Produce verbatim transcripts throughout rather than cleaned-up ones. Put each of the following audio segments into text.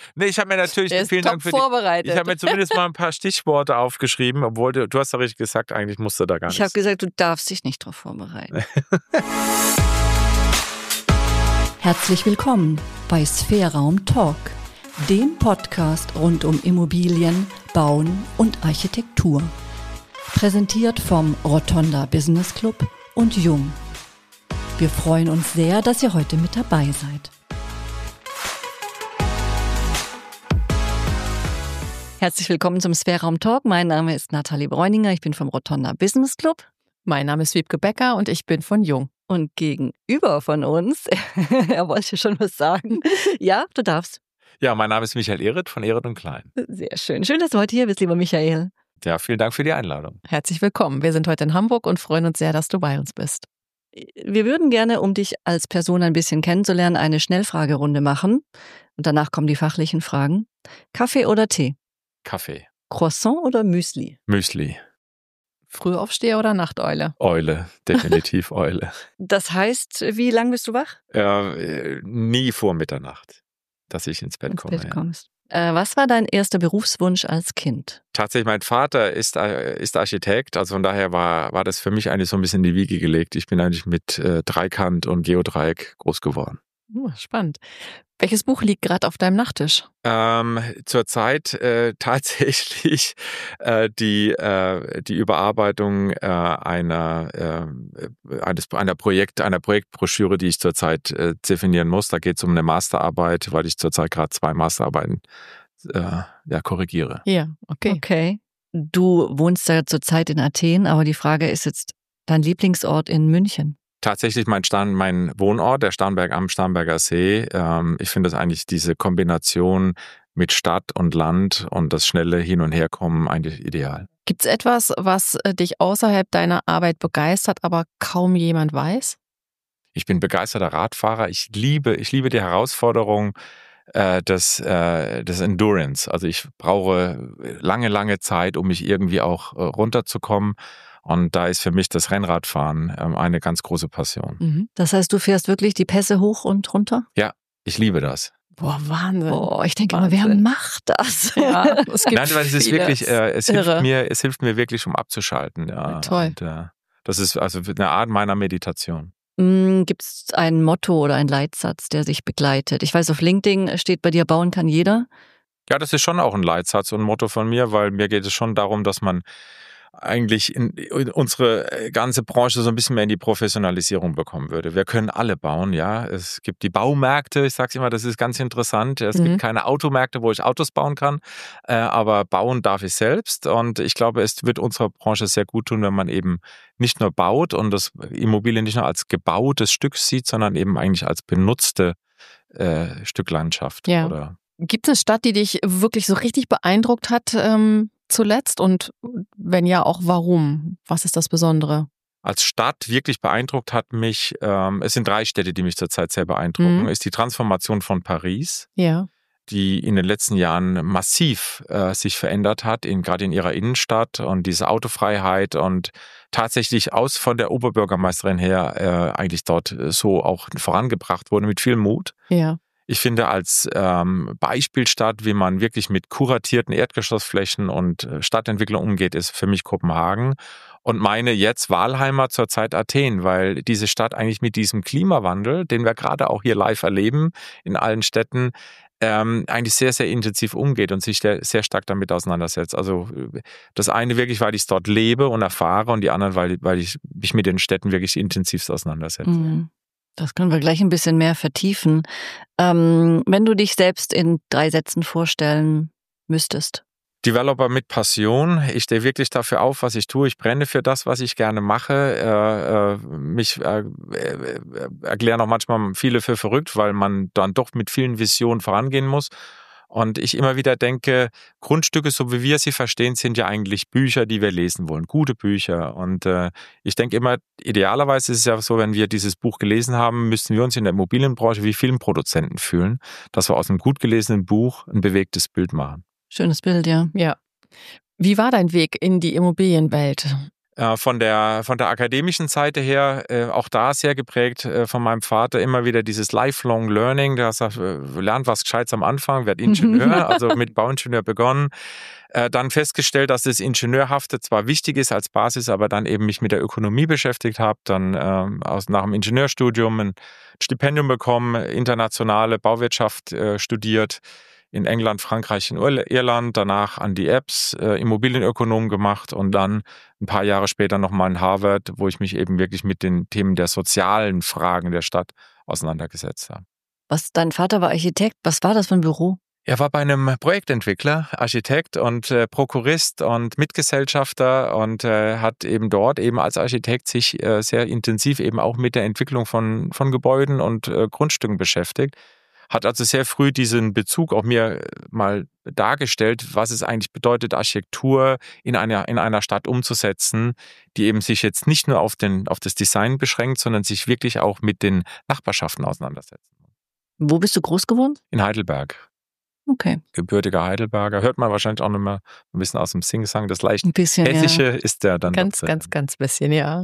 Nee, ich habe mir natürlich, Der ist vielen top Dank für die, vorbereitet. ich habe mir zumindest mal ein paar Stichworte aufgeschrieben, obwohl du, du hast ja richtig gesagt, eigentlich musst du da gar Ich nichts. habe gesagt, du darfst dich nicht darauf vorbereiten. Herzlich willkommen bei Sphärraum Talk, dem Podcast rund um Immobilien, Bauen und Architektur. Präsentiert vom Rotonda Business Club und Jung. Wir freuen uns sehr, dass ihr heute mit dabei seid. Herzlich willkommen zum Sphärraum Talk. Mein Name ist Nathalie Bräuninger, ich bin vom Rotonda Business Club. Mein Name ist Wiebke Becker und ich bin von Jung. Und gegenüber von uns, er wollte schon was sagen. Ja, du darfst. Ja, mein Name ist Michael Ehret von Ehret und Klein. Sehr schön. Schön, dass du heute hier bist, lieber Michael. Ja, vielen Dank für die Einladung. Herzlich willkommen. Wir sind heute in Hamburg und freuen uns sehr, dass du bei uns bist. Wir würden gerne, um dich als Person ein bisschen kennenzulernen, eine Schnellfragerunde machen. Und danach kommen die fachlichen Fragen. Kaffee oder Tee? Kaffee. Croissant oder Müsli? Müsli. Frühaufsteher oder Nachteule? Eule, definitiv Eule. Das heißt, wie lang bist du wach? Äh, nie vor Mitternacht, dass ich ins Bett Ins komme. Bett ja. kommst. Äh, was war dein erster Berufswunsch als Kind? Tatsächlich, mein Vater ist, ist Architekt, also von daher war, war das für mich eigentlich so ein bisschen in die Wiege gelegt. Ich bin eigentlich mit äh, Dreikant und Geodreieck groß geworden. Oh, spannend. Welches Buch liegt gerade auf deinem Nachttisch? Ähm, zurzeit äh, tatsächlich äh, die, äh, die Überarbeitung äh, einer, äh, eines, einer, Projekt, einer Projektbroschüre, die ich zurzeit äh, definieren muss. Da geht es um eine Masterarbeit, weil ich zurzeit gerade zwei Masterarbeiten äh, ja, korrigiere. Ja, okay. Okay. Du wohnst ja zurzeit in Athen, aber die Frage ist jetzt dein Lieblingsort in München. Tatsächlich mein, Starn, mein Wohnort, der Starnberg am Starnberger See. Ähm, ich finde das eigentlich diese Kombination mit Stadt und Land und das schnelle Hin- und Herkommen eigentlich ideal. Gibt es etwas, was dich außerhalb deiner Arbeit begeistert, aber kaum jemand weiß? Ich bin begeisterter Radfahrer. Ich liebe, ich liebe die Herausforderung äh, des, äh, des Endurance. Also ich brauche lange, lange Zeit, um mich irgendwie auch äh, runterzukommen. Und da ist für mich das Rennradfahren ähm, eine ganz große Passion. Mhm. Das heißt, du fährst wirklich die Pässe hoch und runter? Ja, ich liebe das. Boah, Wahnsinn. Boah, ich denke immer, wer macht das? Ja, es gibt Nein, weil es ist viele. wirklich, äh, es hilft Irre. mir, es hilft mir wirklich, um abzuschalten. Ja. Ja, toll. Und, äh, das ist also eine Art meiner Meditation. Gibt es ein Motto oder einen Leitsatz, der sich begleitet? Ich weiß, auf LinkedIn steht bei dir, bauen kann jeder. Ja, das ist schon auch ein Leitsatz und ein Motto von mir, weil mir geht es schon darum, dass man eigentlich in unsere ganze Branche so ein bisschen mehr in die Professionalisierung bekommen würde. Wir können alle bauen, ja. Es gibt die Baumärkte, ich sage immer, das ist ganz interessant. Es Mhm. gibt keine Automärkte, wo ich Autos bauen kann, äh, aber bauen darf ich selbst. Und ich glaube, es wird unserer Branche sehr gut tun, wenn man eben nicht nur baut und das Immobilien nicht nur als gebautes Stück sieht, sondern eben eigentlich als benutzte äh, Stück Landschaft. Ja. Oder Gibt es eine Stadt, die dich wirklich so richtig beeindruckt hat ähm, zuletzt? Und wenn ja, auch warum? Was ist das Besondere? als Stadt wirklich beeindruckt hat mich, ähm, es sind drei Städte, die mich zurzeit sehr beeindrucken, Mhm. ist die Transformation von Paris, Ja. die in den letzten Jahren massiv äh, sich verändert hat, in, gerade in ihrer Innenstadt und diese Autofreiheit und tatsächlich aus von der Oberbürgermeisterin her äh, eigentlich dort so auch vorangebracht wurde mit viel Mut. Ja. Ich finde als ähm, Beispielstadt, wie man wirklich mit kuratierten Erdgeschossflächen und äh, Stadtentwicklung umgeht, ist für mich Kopenhagen. Und meine jetzt Wahlheimat zurzeit Athen, weil diese Stadt eigentlich mit diesem Klimawandel, den wir gerade auch hier live erleben in allen Städten, ähm, eigentlich sehr, sehr intensiv umgeht und sich sehr, sehr stark damit auseinandersetzt. Also das eine wirklich, weil ich es dort lebe und erfahre und die anderen, weil, weil ich mich mit den Städten wirklich intensivst auseinandersetze. Mhm. Das können wir gleich ein bisschen mehr vertiefen. Ähm, wenn du dich selbst in drei Sätzen vorstellen müsstest. Developer mit Passion. Ich stehe wirklich dafür auf, was ich tue. Ich brenne für das, was ich gerne mache. Äh, äh, mich äh, äh, erklären auch manchmal viele für verrückt, weil man dann doch mit vielen Visionen vorangehen muss. Und ich immer wieder denke, Grundstücke, so wie wir sie verstehen, sind ja eigentlich Bücher, die wir lesen wollen. Gute Bücher. Und äh, ich denke immer, idealerweise ist es ja so, wenn wir dieses Buch gelesen haben, müssten wir uns in der Immobilienbranche wie Filmproduzenten fühlen, dass wir aus einem gut gelesenen Buch ein bewegtes Bild machen. Schönes Bild, ja. Ja. Wie war dein Weg in die Immobilienwelt? Von der, von der akademischen Seite her, äh, auch da sehr geprägt äh, von meinem Vater, immer wieder dieses Lifelong Learning, der sagt, äh, lernt was Gescheites am Anfang, werd Ingenieur, also mit Bauingenieur begonnen, äh, dann festgestellt, dass das Ingenieurhafte zwar wichtig ist als Basis, aber dann eben mich mit der Ökonomie beschäftigt habe, dann äh, aus, nach dem Ingenieurstudium ein Stipendium bekommen, internationale Bauwirtschaft äh, studiert, in England, Frankreich, in Irland, danach an die Apps, äh, Immobilienökonom gemacht und dann ein paar Jahre später nochmal in Harvard, wo ich mich eben wirklich mit den Themen der sozialen Fragen der Stadt auseinandergesetzt habe. Was, dein Vater war Architekt, was war das für ein Büro? Er war bei einem Projektentwickler, Architekt und äh, Prokurist und Mitgesellschafter und äh, hat eben dort eben als Architekt sich äh, sehr intensiv eben auch mit der Entwicklung von, von Gebäuden und äh, Grundstücken beschäftigt. Hat also sehr früh diesen Bezug auch mir mal dargestellt, was es eigentlich bedeutet, Architektur in einer, in einer Stadt umzusetzen, die eben sich jetzt nicht nur auf, den, auf das Design beschränkt, sondern sich wirklich auch mit den Nachbarschaften auseinandersetzt. Wo bist du groß geworden? In Heidelberg. Okay. Gebürtiger Heidelberger. Hört man wahrscheinlich auch noch mal ein bisschen aus dem Singsang. Das leicht ein bisschen, Hessische ja. ist der dann. Ganz, ganz, ganz bisschen, ja.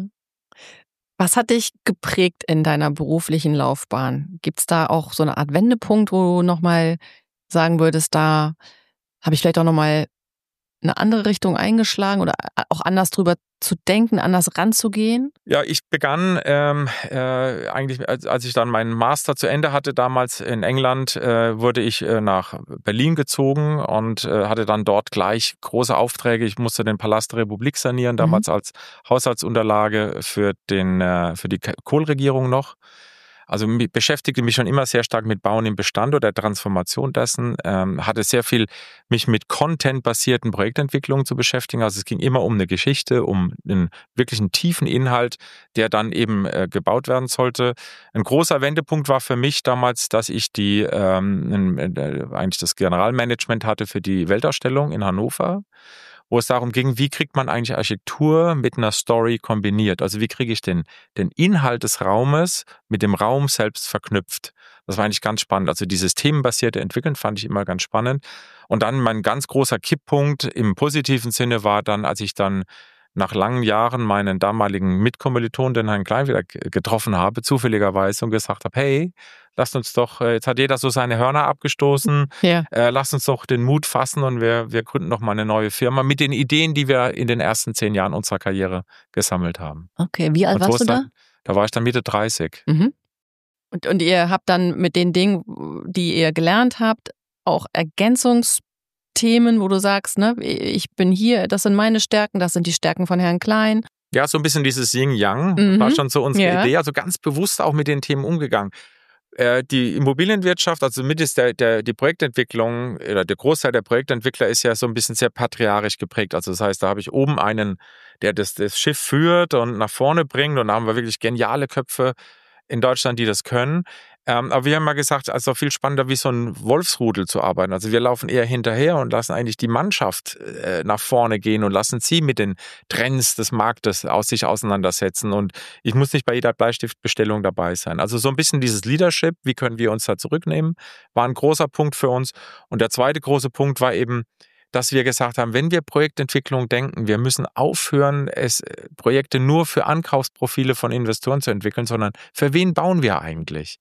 Was hat dich geprägt in deiner beruflichen Laufbahn? Gibt es da auch so eine Art Wendepunkt, wo du nochmal sagen würdest, da habe ich vielleicht auch nochmal eine andere Richtung eingeschlagen oder auch anders drüber zu denken, anders ranzugehen? Ja, ich begann ähm, äh, eigentlich, als, als ich dann meinen Master zu Ende hatte, damals in England, äh, wurde ich äh, nach Berlin gezogen und äh, hatte dann dort gleich große Aufträge. Ich musste den Palast der Republik sanieren, damals mhm. als Haushaltsunterlage für, den, äh, für die Kohl-Regierung noch. Also beschäftigte mich schon immer sehr stark mit Bauen im Bestand oder der Transformation dessen, ähm, hatte sehr viel mich mit Content-basierten Projektentwicklungen zu beschäftigen. Also es ging immer um eine Geschichte, um einen wirklichen tiefen Inhalt, der dann eben äh, gebaut werden sollte. Ein großer Wendepunkt war für mich damals, dass ich die ähm, äh, eigentlich das Generalmanagement hatte für die Weltausstellung in Hannover, wo es darum ging, wie kriegt man eigentlich Architektur mit einer Story kombiniert? Also wie kriege ich den, den Inhalt des Raumes mit dem Raum selbst verknüpft? Das war eigentlich ganz spannend. Also dieses themenbasierte Entwickeln fand ich immer ganz spannend. Und dann mein ganz großer Kipppunkt im positiven Sinne war dann, als ich dann nach langen Jahren meinen damaligen Mitkommiliton, den Herrn Klein, wieder getroffen habe, zufälligerweise, und gesagt habe, hey, lasst uns doch, jetzt hat jeder so seine Hörner abgestoßen, ja. äh, lasst uns doch den Mut fassen und wir, wir gründen noch mal eine neue Firma mit den Ideen, die wir in den ersten zehn Jahren unserer Karriere gesammelt haben. Okay, wie alt warst du da? Dann, da war ich dann Mitte dreißig. Mhm. Und, und ihr habt dann mit den Dingen, die ihr gelernt habt, auch Ergänzungs Themen, wo du sagst, ne, ich bin hier, das sind meine Stärken, das sind die Stärken von Herrn Klein. Ja, so ein bisschen dieses Yin-Yang mhm. war schon so unsere ja. Idee, also ganz bewusst auch mit den Themen umgegangen. Äh, die Immobilienwirtschaft, also mit ist der, der, die Projektentwicklung, oder der Großteil der Projektentwickler ist ja so ein bisschen sehr patriarchisch geprägt. Also das heißt, da habe ich oben einen, der das, das Schiff führt und nach vorne bringt, und da haben wir wirklich geniale Köpfe in Deutschland, die das können. Ähm, aber wir haben mal gesagt, es ist auch viel spannender, wie so ein Wolfsrudel zu arbeiten. Also wir laufen eher hinterher und lassen eigentlich die Mannschaft äh, nach vorne gehen und lassen sie mit den Trends des Marktes aus sich auseinandersetzen. Und ich muss nicht bei jeder Bleistiftbestellung dabei sein. Also so ein bisschen dieses Leadership, wie können wir uns da zurücknehmen, war ein großer Punkt für uns. Und der zweite große Punkt war eben, dass wir gesagt haben, wenn wir Projektentwicklung denken, wir müssen aufhören, es Projekte nur für Ankaufsprofile von Investoren zu entwickeln, sondern für wen bauen wir eigentlich?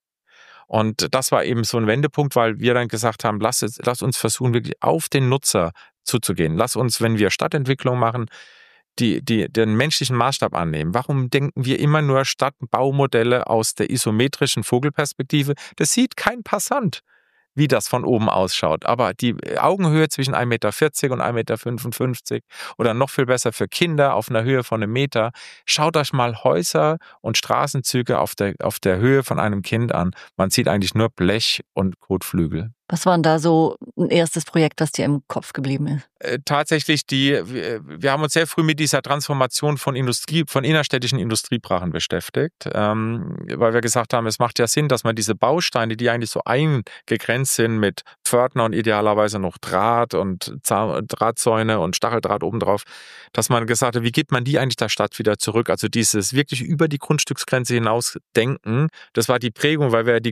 Und das war eben so ein Wendepunkt, weil wir dann gesagt haben, lass, lass uns versuchen, wirklich auf den Nutzer zuzugehen. Lass uns, wenn wir Stadtentwicklung machen, die, die, den menschlichen Maßstab annehmen. Warum denken wir immer nur Stadtbaumodelle aus der isometrischen Vogelperspektive? Das sieht kein Passant, wie das von oben ausschaut. Aber die Augenhöhe zwischen ein Meter vierzig und ein Meter fünfundfünfzig oder noch viel besser für Kinder auf einer Höhe von einem Meter. Schaut euch mal Häuser und Straßenzüge auf der, auf der Höhe von einem Kind an. Man sieht eigentlich nur Blech und Kotflügel. Was war denn da so ein erstes Projekt, das dir im Kopf geblieben ist? Äh, tatsächlich, die, wir, wir haben uns sehr früh mit dieser Transformation von Industrie, von innerstädtischen Industriebrachen beschäftigt, ähm, weil wir gesagt haben, es macht ja Sinn, dass man diese Bausteine, die eigentlich so eingegrenzt sind mit Pförtner und idealerweise noch Draht und Zahn, Drahtzäune und Stacheldraht obendrauf, dass man gesagt hat, wie gibt man die eigentlich der Stadt wieder zurück? Also dieses wirklich über die Grundstücksgrenze hinaus denken, das war die Prägung, weil wir die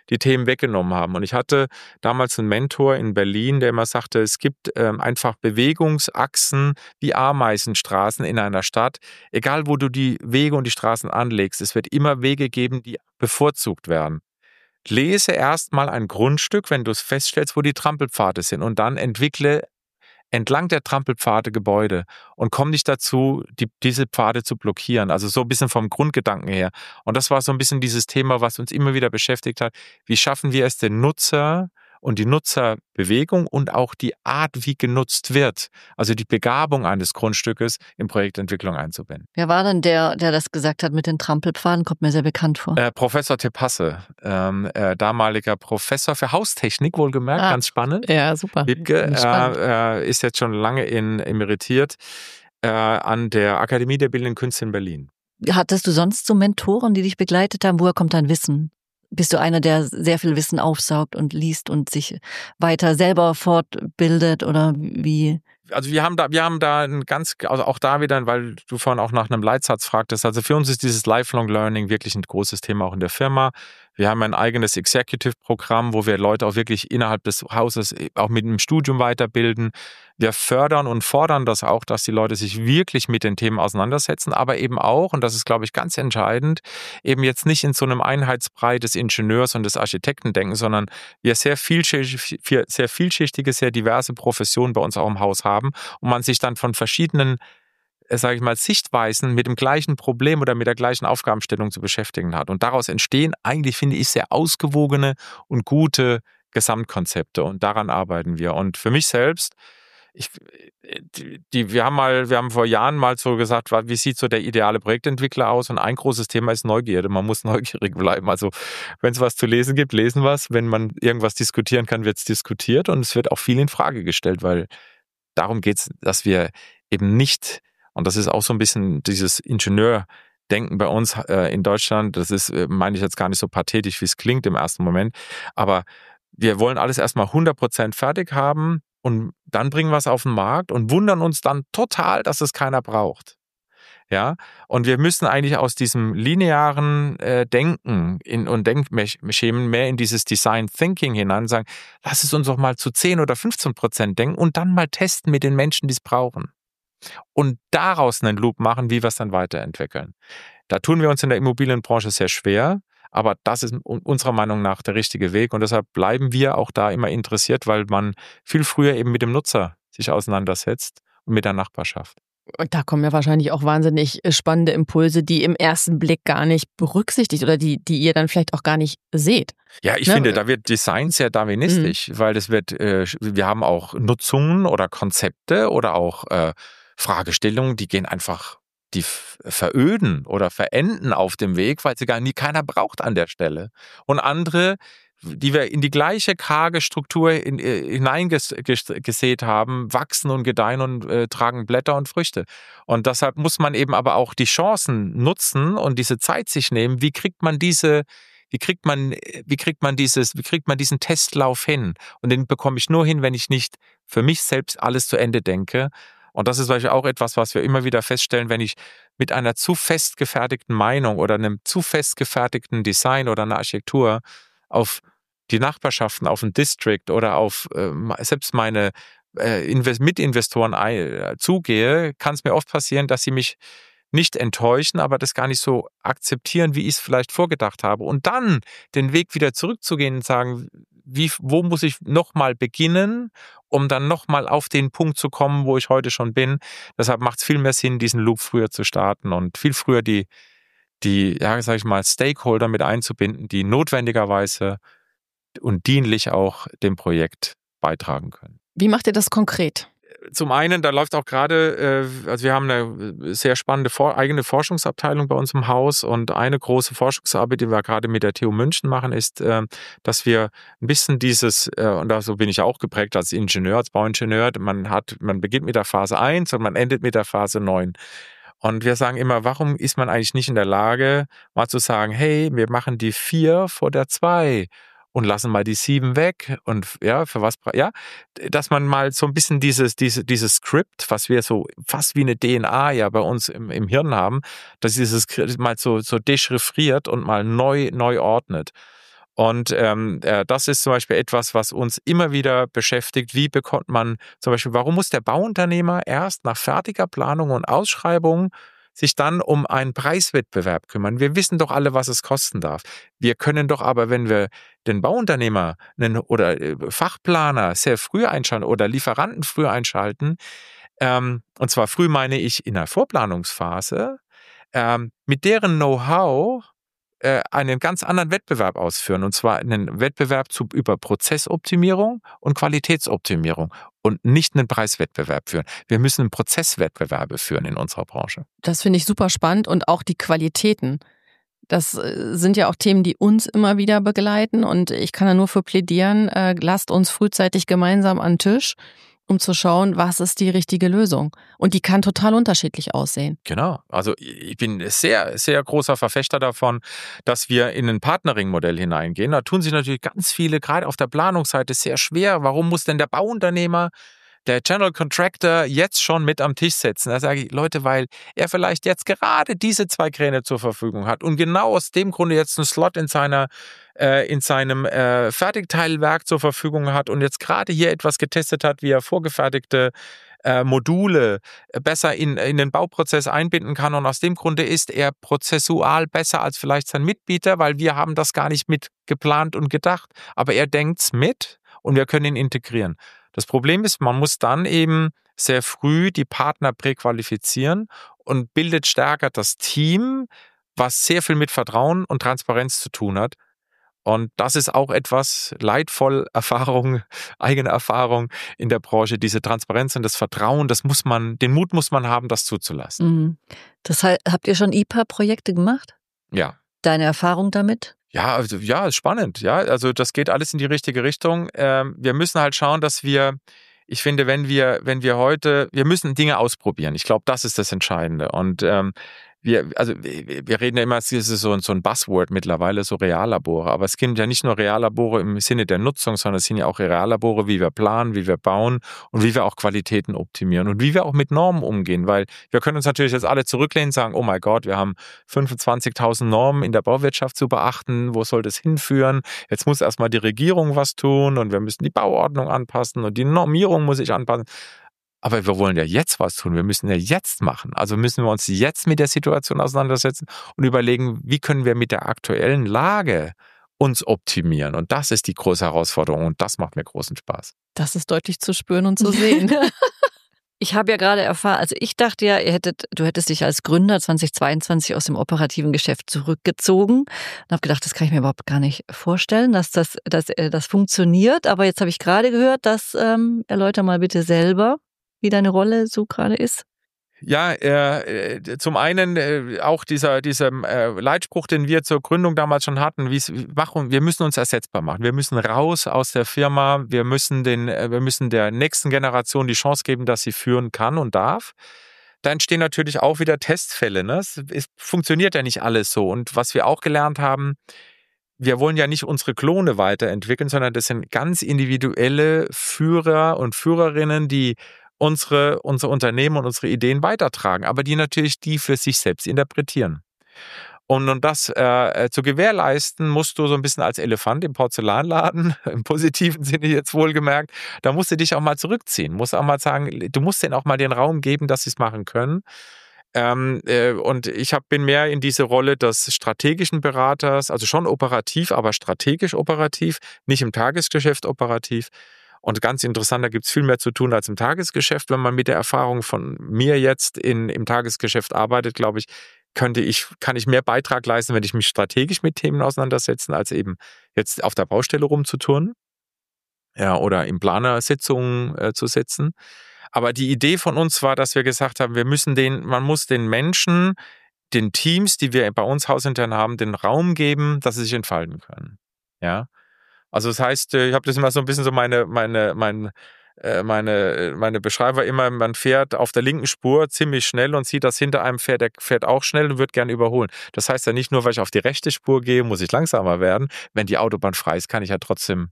die Themen weggenommen haben. Und ich hatte damals einen Mentor in Berlin, der immer sagte, es gibt ähm, einfach Bewegungsachsen wie Ameisenstraßen in einer Stadt. Egal, wo du die Wege und die Straßen anlegst, es wird immer Wege geben, die bevorzugt werden. Lese erstmal ein Grundstück, wenn du es feststellst, wo die Trampelpfade sind, und dann entwickle entlang der Trampelpfade Gebäude und komm nicht dazu, die, diese Pfade zu blockieren. Also so ein bisschen vom Grundgedanken her. Und das war so ein bisschen dieses Thema, was uns immer wieder beschäftigt hat. Wie schaffen wir es, den Nutzer und die Nutzerbewegung und auch die Art, wie genutzt wird, also die Begabung eines Grundstückes in Projektentwicklung einzubinden. Wer war denn der, der das gesagt hat mit den Trampelpfaden? Kommt mir sehr bekannt vor. Äh, Professor Tepasse, ähm, äh, damaliger Professor für Haustechnik, wohlgemerkt, Ah, ganz spannend. Ja, super. Wiebke Spannend. äh, äh, ist jetzt schon lange in, emeritiert äh, an der Akademie der Bildenden Künste in Berlin. Hattest du sonst so Mentoren, die dich begleitet haben? Woher kommt dein Wissen? Bist du einer, der sehr viel Wissen aufsaugt und liest und sich weiter selber fortbildet, oder wie? Also wir haben da, wir haben da ein ganz, also auch da wieder, weil du vorhin auch nach einem Leitsatz fragtest, also für uns ist dieses Lifelong Learning wirklich ein großes Thema auch in der Firma. Wir haben ein eigenes Executive-Programm, wo wir Leute auch wirklich innerhalb des Hauses auch mit einem Studium weiterbilden. Wir fördern und fordern das auch, dass die Leute sich wirklich mit den Themen auseinandersetzen, aber eben auch, und das ist, glaube ich, ganz entscheidend, eben jetzt nicht in so einem Einheitsbrei des Ingenieurs und des Architekten denken, sondern wir sehr vielschichtige, sehr vielschichtige, sehr diverse Professionen bei uns auch im Haus haben und man sich dann von verschiedenen, sage ich mal, Sichtweisen mit dem gleichen Problem oder mit der gleichen Aufgabenstellung zu beschäftigen hat. Und daraus entstehen eigentlich, finde ich, sehr ausgewogene und gute Gesamtkonzepte, und daran arbeiten wir. Und für mich selbst, ich, die, die, wir haben mal, wir haben vor Jahren mal so gesagt, wie sieht so der ideale Projektentwickler aus? Und ein großes Thema ist Neugierde. Man muss neugierig bleiben. Also wenn es was zu lesen gibt, lesen was. Wenn man irgendwas diskutieren kann, wird es diskutiert, und es wird auch viel in Frage gestellt, weil darum geht es, dass wir eben nicht, und das ist auch so ein bisschen dieses Ingenieurdenken bei uns äh, in Deutschland, das ist, äh, meine ich jetzt gar nicht so pathetisch, wie es klingt im ersten Moment, aber wir wollen alles erstmal hundert Prozent fertig haben und dann bringen wir es auf den Markt und wundern uns dann total, dass es keiner braucht. Ja, und wir müssen eigentlich aus diesem linearen äh, Denken in, und Denkschemen mehr in dieses Design Thinking hinein und sagen, lass es uns doch mal zu zehn oder fünfzehn Prozent denken und dann mal testen mit den Menschen, die es brauchen. Und daraus einen Loop machen, wie wir es dann weiterentwickeln. Da tun wir uns in der Immobilienbranche sehr schwer, aber das ist unserer Meinung nach der richtige Weg, und deshalb bleiben wir auch da immer interessiert, weil man viel früher eben mit dem Nutzer sich auseinandersetzt und mit der Nachbarschaft. Und da kommen ja wahrscheinlich auch wahnsinnig spannende Impulse, die im ersten Blick gar nicht berücksichtigt oder die, die ihr dann vielleicht auch gar nicht seht. Ja, ich Ne? finde, da wird Design sehr darwinistisch, weil das wird, äh, wir haben auch Nutzungen oder Konzepte oder auch äh, Fragestellungen, die gehen einfach, die veröden oder verenden auf dem Weg, weil sie gar nie keiner braucht an der Stelle. Und andere, die wir in die gleiche karge Struktur in, äh, hineingesät haben, wachsen und gedeihen und äh, tragen Blätter und Früchte. Und deshalb muss man eben aber auch die Chancen nutzen und diese Zeit sich nehmen. Wie kriegt man diese, wie kriegt man, wie kriegt man dieses, wie kriegt man diesen Testlauf hin? Und den bekomme ich nur hin, wenn ich nicht für mich selbst alles zu Ende denke. Und das ist zum Beispiel auch etwas, was wir immer wieder feststellen, wenn ich mit einer zu fest gefertigten Meinung oder einem zu fest gefertigten Design oder einer Architektur auf die Nachbarschaften, auf den District oder auf äh, selbst meine äh, Invest- Mitinvestoren äh, zugehe, kann es mir oft passieren, dass sie mich nicht enttäuschen, aber das gar nicht so akzeptieren, wie ich es vielleicht vorgedacht habe. Und dann den Weg wieder zurückzugehen und sagen, wie, wo muss ich nochmal beginnen, um dann nochmal auf den Punkt zu kommen, wo ich heute schon bin. Deshalb macht es viel mehr Sinn, diesen Loop früher zu starten und viel früher die, die, ja, sag ich mal, Stakeholder mit einzubinden, die notwendigerweise und dienlich auch dem Projekt beitragen können. Wie macht ihr das konkret? Zum einen, da läuft auch gerade, äh, also wir haben eine sehr spannende vor, eigene Forschungsabteilung bei uns im Haus, und eine große Forschungsarbeit, die wir gerade mit der T U München machen, ist, äh, dass wir ein bisschen dieses, äh, und da so bin ich auch geprägt als Ingenieur, als Bauingenieur, man hat, man beginnt mit der Phase eins und man endet mit der Phase neun. Und wir sagen immer, warum ist man eigentlich nicht in der Lage, mal zu sagen, hey, wir machen die vier vor der zwei und lassen mal die sieben weg, und ja, für was, ja, dass man mal so ein bisschen dieses, diese, dieses Skript, was wir so fast wie eine D N A ja bei uns im, im Hirn haben, dass dieses Skript mal so, so dechiffriert und mal neu, neu ordnet. Und ähm, äh, das ist zum Beispiel etwas, was uns immer wieder beschäftigt. Wie bekommt man zum Beispiel, warum muss der Bauunternehmer erst nach fertiger Planung und Ausschreibung sich dann um einen Preiswettbewerb kümmern? Wir wissen doch alle, was es kosten darf. Wir können doch aber, wenn wir den Bauunternehmer einen, oder Fachplaner sehr früh einschalten oder Lieferanten früh einschalten, ähm, und zwar früh meine ich in der Vorplanungsphase, ähm, mit deren Know-how äh, einen ganz anderen Wettbewerb ausführen. Und zwar einen Wettbewerb zu, über Prozessoptimierung und Qualitätsoptimierung und nicht einen Preiswettbewerb führen. Wir müssen Prozesswettbewerbe führen in unserer Branche. Das finde ich super spannend und auch die Qualitäten. Das sind ja auch Themen, die uns immer wieder begleiten und ich kann da nur für plädieren, äh, lasst uns frühzeitig gemeinsam an den Tisch, um zu schauen, was ist die richtige Lösung. Und die kann total unterschiedlich aussehen. Genau. Also ich bin sehr, sehr großer Verfechter davon, dass wir in ein Partnering-Modell hineingehen. Da tun sich natürlich ganz viele, gerade auf der Planungsseite, sehr schwer. Warum muss denn der Bauunternehmer, der General Contractor jetzt schon mit am Tisch setzen? Da sage ich, Leute, weil er vielleicht jetzt gerade diese zwei Kräne zur Verfügung hat und genau aus dem Grunde jetzt einen Slot in seiner äh, in seinem äh, Fertigteilwerk zur Verfügung hat und jetzt gerade hier etwas getestet hat, wie er vorgefertigte äh, Module besser in, in den Bauprozess einbinden kann und aus dem Grunde ist er prozessual besser als vielleicht sein Mitbieter, weil wir haben das gar nicht mit geplant und gedacht, aber er denkt's mit und wir können ihn integrieren. Das Problem ist, man muss dann eben sehr früh die Partner präqualifizieren und bildet stärker das Team, was sehr viel mit Vertrauen und Transparenz zu tun hat. Und das ist auch etwas leidvoll, Erfahrung, eigene Erfahrung in der Branche, diese Transparenz und das Vertrauen, das muss man, den Mut muss man haben, das zuzulassen. Das heißt, habt ihr schon I P A-Projekte gemacht? Ja. Deine Erfahrung damit? Ja, also, ja, ist spannend. Ja, also das geht alles in die richtige Richtung. Ähm, wir müssen halt schauen, dass wir, ich finde, wenn wir, wenn wir heute, wir müssen Dinge ausprobieren. Ich glaube, das ist das Entscheidende. Und ähm, wir, also wir reden ja immer, es ist so, so ein Buzzword mittlerweile, so Reallabore. Aber es sind ja nicht nur Reallabore im Sinne der Nutzung, sondern es sind ja auch Reallabore, wie wir planen, wie wir bauen und wie wir auch Qualitäten optimieren und wie wir auch mit Normen umgehen. Weil wir können uns natürlich jetzt alle zurücklehnen und sagen, oh mein Gott, wir haben fünfundzwanzigtausend Normen in der Bauwirtschaft zu beachten. Wo soll das hinführen? Jetzt muss erstmal die Regierung was tun und wir müssen die Bauordnung anpassen und die Normierung muss sich anpassen. Aber wir wollen ja jetzt was tun. Wir müssen ja jetzt machen. Also müssen wir uns jetzt mit der Situation auseinandersetzen und überlegen, wie können wir mit der aktuellen Lage uns optimieren. Und das ist die große Herausforderung und das macht mir großen Spaß. Das ist deutlich zu spüren und zu sehen. Ich habe ja gerade erfahren, also ich dachte ja, ihr hättet, du hättest dich als Gründer zweitausendzweiundzwanzig aus dem operativen Geschäft zurückgezogen und habe gedacht, das kann ich mir überhaupt gar nicht vorstellen, dass das, dass, das funktioniert. Aber jetzt habe ich gerade gehört, dass, ähm, erläuter mal bitte selber, wie deine Rolle so gerade ist. Ja, äh, zum einen äh, auch dieser, dieser äh, Leitspruch, den wir zur Gründung damals schon hatten, wie's, machen, wir müssen uns ersetzbar machen. Wir müssen raus aus der Firma, wir müssen, den, äh, wir müssen der nächsten Generation die Chance geben, dass sie führen kann und darf. Da entstehen natürlich auch wieder Testfälle. Ne? Es, es funktioniert ja nicht alles so. Und was wir auch gelernt haben, wir wollen ja nicht unsere Klone weiterentwickeln, sondern das sind ganz individuelle Führer und Führerinnen, die unsere, unsere Unternehmen und unsere Ideen weitertragen, aber die natürlich die für sich selbst interpretieren. Und um das äh, zu gewährleisten, musst du so ein bisschen als Elefant im Porzellanladen, im positiven Sinne jetzt wohlgemerkt, da musst du dich auch mal zurückziehen, musst auch mal sagen, du musst denen auch mal den Raum geben, dass sie es machen können. Ähm, äh, und ich hab, bin mehr in diese Rolle des strategischen Beraters, also schon operativ, aber strategisch operativ, nicht im Tagesgeschäft operativ. Und ganz interessant, da gibt es viel mehr zu tun als im Tagesgeschäft. Wenn man mit der Erfahrung von mir jetzt in, im Tagesgeschäft arbeitet, glaube ich, könnte ich, kann ich mehr Beitrag leisten, wenn ich mich strategisch mit Themen auseinandersetze, als eben jetzt auf der Baustelle rumzuturnen, ja, oder in Planersitzungen äh, zu sitzen. Aber die Idee von uns war, dass wir gesagt haben, wir müssen den, man muss den Menschen, den Teams, die wir bei uns hausintern haben, den Raum geben, dass sie sich entfalten können. Ja. Also das heißt, ich habe das immer so ein bisschen so meine, meine, meine, meine, meine Beschreibung immer, man fährt auf der linken Spur ziemlich schnell und sieht, dass hinter einem fährt, der fährt auch schnell und wird gern überholen. Das heißt ja nicht nur, weil ich auf die rechte Spur gehe, muss ich langsamer werden. Wenn die Autobahn frei ist, kann ich ja trotzdem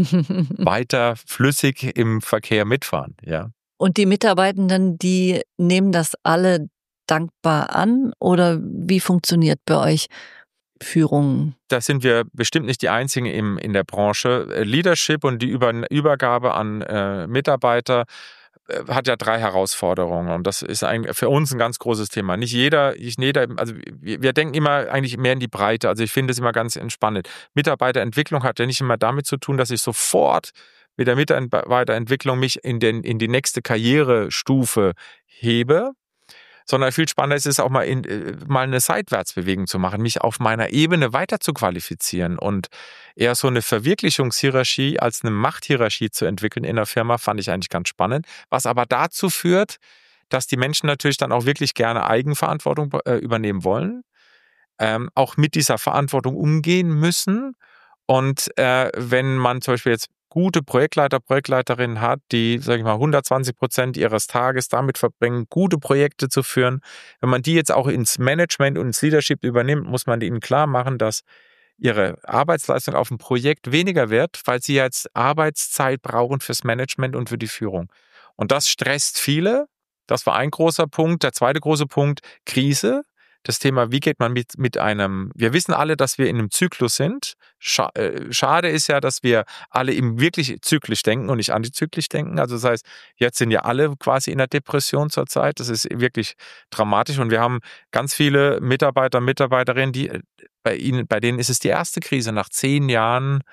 weiter flüssig im Verkehr mitfahren. Ja. Und die Mitarbeitenden, die nehmen das alle dankbar an oder wie funktioniert bei euch? Führung. Da sind wir bestimmt nicht die Einzigen im, in der Branche. Leadership und die Über, Übergabe an äh, Mitarbeiter äh, hat ja drei Herausforderungen und das ist eigentlich für uns ein ganz großes Thema. Nicht jeder, nicht jeder, also wir, wir denken immer eigentlich mehr in die Breite. Also ich finde es immer ganz entspannend. Mitarbeiterentwicklung hat ja nicht immer damit zu tun, dass ich sofort mit der Mitarbeiterentwicklung mich in, den, in die nächste Karrierestufe hebe, sondern viel spannender ist es auch mal, in, mal eine Seitwärtsbewegung zu machen, mich auf meiner Ebene weiter zu qualifizieren und eher so eine Verwirklichungshierarchie als eine Machthierarchie zu entwickeln in der Firma, fand ich eigentlich ganz spannend, was aber dazu führt, dass die Menschen natürlich dann auch wirklich gerne Eigenverantwortung äh, übernehmen wollen, ähm, auch mit dieser Verantwortung umgehen müssen und äh, wenn man zum Beispiel jetzt gute Projektleiter, Projektleiterinnen hat, die, sage ich mal, hundertzwanzig Prozent ihres Tages damit verbringen, gute Projekte zu führen. Wenn man die jetzt auch ins Management und ins Leadership übernimmt, muss man ihnen klar machen, dass ihre Arbeitsleistung auf dem Projekt weniger wird, weil sie jetzt Arbeitszeit brauchen fürs Management und für die Führung. Und das stresst viele. Das war ein großer Punkt. Der zweite große Punkt, Krise. Das Thema, wie geht man mit, mit einem, wir wissen alle, dass wir in einem Zyklus sind. Schade ist ja, dass wir alle eben wirklich zyklisch denken und nicht antizyklisch denken. Also das heißt, jetzt sind ja alle quasi in der Depression zurzeit. Das ist wirklich dramatisch und wir haben ganz viele Mitarbeiter, Mitarbeiterinnen, die bei ihnen, bei denen ist es die erste Krise nach zehn Jahren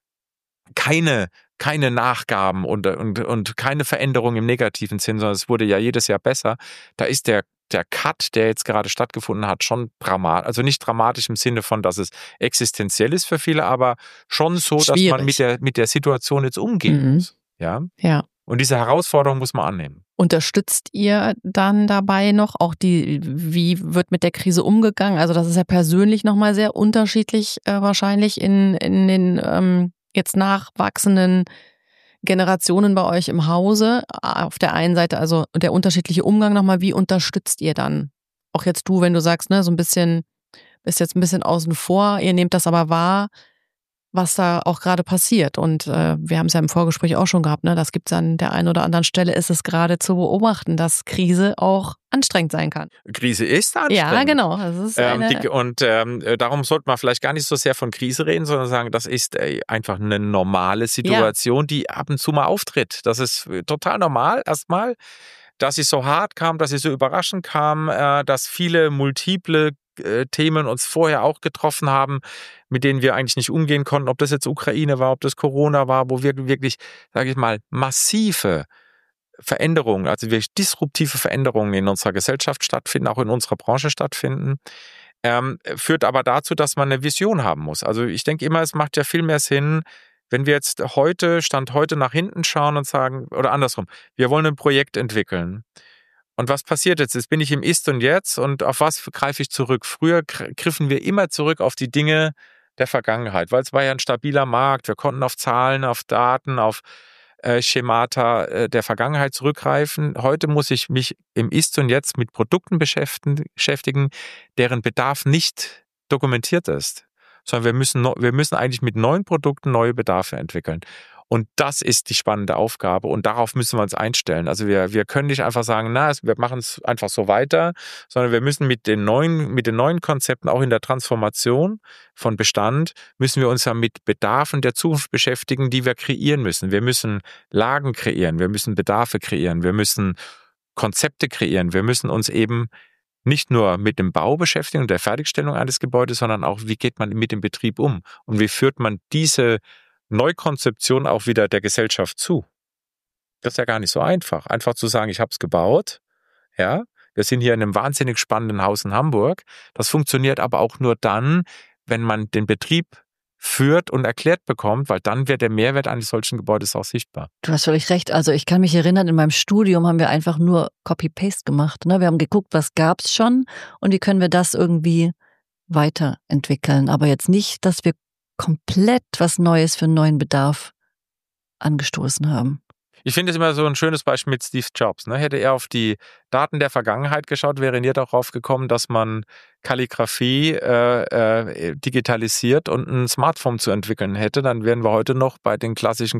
keine keine Nachgaben und, und, und keine Veränderung im negativen Sinn, sondern es wurde ja jedes Jahr besser. Da ist der der Cut, der jetzt gerade stattgefunden hat, schon dramatisch, also nicht dramatisch im Sinne von, dass es existenziell ist für viele, aber schon so, Schwierig. dass man mit der, mit der Situation jetzt umgehen Mhm. muss. Ja? Ja. Und diese Herausforderung muss man annehmen. Unterstützt ihr dann dabei noch auch die, wie wird mit der Krise umgegangen? Also das ist ja persönlich nochmal sehr unterschiedlich äh, wahrscheinlich in, in den ähm, jetzt nachwachsenden Generationen bei euch im Hause. Auf der einen Seite also der unterschiedliche Umgang nochmal, wie unterstützt ihr dann? Auch jetzt du, wenn du sagst, ne, so ein bisschen, bist jetzt ein bisschen außen vor, ihr nehmt das aber wahr, was da auch gerade passiert. Und äh, wir haben es ja im Vorgespräch auch schon gehabt, ne? Das gibt es an der einen oder anderen Stelle, ist es gerade zu beobachten, dass Krise auch anstrengend sein kann. Krise ist anstrengend. Ja, genau. Das ist Ähm, eine die, und ähm, darum sollte man vielleicht gar nicht so sehr von Krise reden, sondern sagen, das ist ey, einfach eine normale Situation, ja, die ab und zu mal auftritt. Das ist total normal erstmal, dass es so hart kam, dass es so überraschend kam, äh, dass viele multiple äh, Themen uns vorher auch getroffen haben, mit denen wir eigentlich nicht umgehen konnten, ob das jetzt Ukraine war, ob das Corona war, wo wir wirklich, sage ich mal, massive Veränderungen, also wirklich disruptive Veränderungen in unserer Gesellschaft stattfinden, auch in unserer Branche stattfinden, ähm, führt aber dazu, dass man eine Vision haben muss. Also ich denke immer, es macht ja viel mehr Sinn, wenn wir jetzt heute, Stand heute nach hinten schauen und sagen, oder andersrum, wir wollen ein Projekt entwickeln. Und was passiert jetzt? Jetzt bin ich im Ist und Jetzt und auf was greife ich zurück? Früher griffen wir immer zurück auf die Dinge der Vergangenheit, weil es war ja ein stabiler Markt. Wir konnten auf Zahlen, auf Daten, auf äh, Schemata äh, der Vergangenheit zurückgreifen. Heute muss ich mich im Ist und Jetzt mit Produkten beschäftigen, deren Bedarf nicht dokumentiert ist, sondern wir müssen, wir müssen eigentlich mit neuen Produkten neue Bedarfe entwickeln. Und das ist die spannende Aufgabe und darauf müssen wir uns einstellen. Also wir, wir können nicht einfach sagen, na, wir machen es einfach so weiter, sondern wir müssen mit den neuen, mit den neuen Konzepten, auch in der Transformation von Bestand, müssen wir uns ja mit Bedarfen der Zukunft beschäftigen, die wir kreieren müssen. Wir müssen Lagen kreieren, wir müssen Bedarfe kreieren, wir müssen Konzepte kreieren, wir müssen uns eben nicht nur mit dem Bau beschäftigen und der Fertigstellung eines Gebäudes, sondern auch, wie geht man mit dem Betrieb um und wie führt man diese Neukonzeption auch wieder der Gesellschaft zu. Das ist ja gar nicht so einfach. Einfach zu sagen, ich habe es gebaut. Ja, wir sind hier in einem wahnsinnig spannenden Haus in Hamburg. Das funktioniert aber auch nur dann, wenn man den Betrieb führt und erklärt bekommt, weil dann wird der Mehrwert eines solchen Gebäudes auch sichtbar. Du hast völlig recht. Also ich kann mich erinnern, in meinem Studium haben wir einfach nur Copy-Paste gemacht. Ne? Wir haben geguckt, was gab es schon und wie können wir das irgendwie weiterentwickeln. Aber jetzt nicht, dass wir komplett was Neues für einen neuen Bedarf angestoßen haben. Ich finde es immer so ein schönes Beispiel mit Steve Jobs. Ne? Hätte er auf die Daten der Vergangenheit geschaut, wäre er darauf gekommen, dass man Kalligrafie äh, äh, digitalisiert und ein Smartphone zu entwickeln hätte. Dann wären wir heute noch bei den klassischen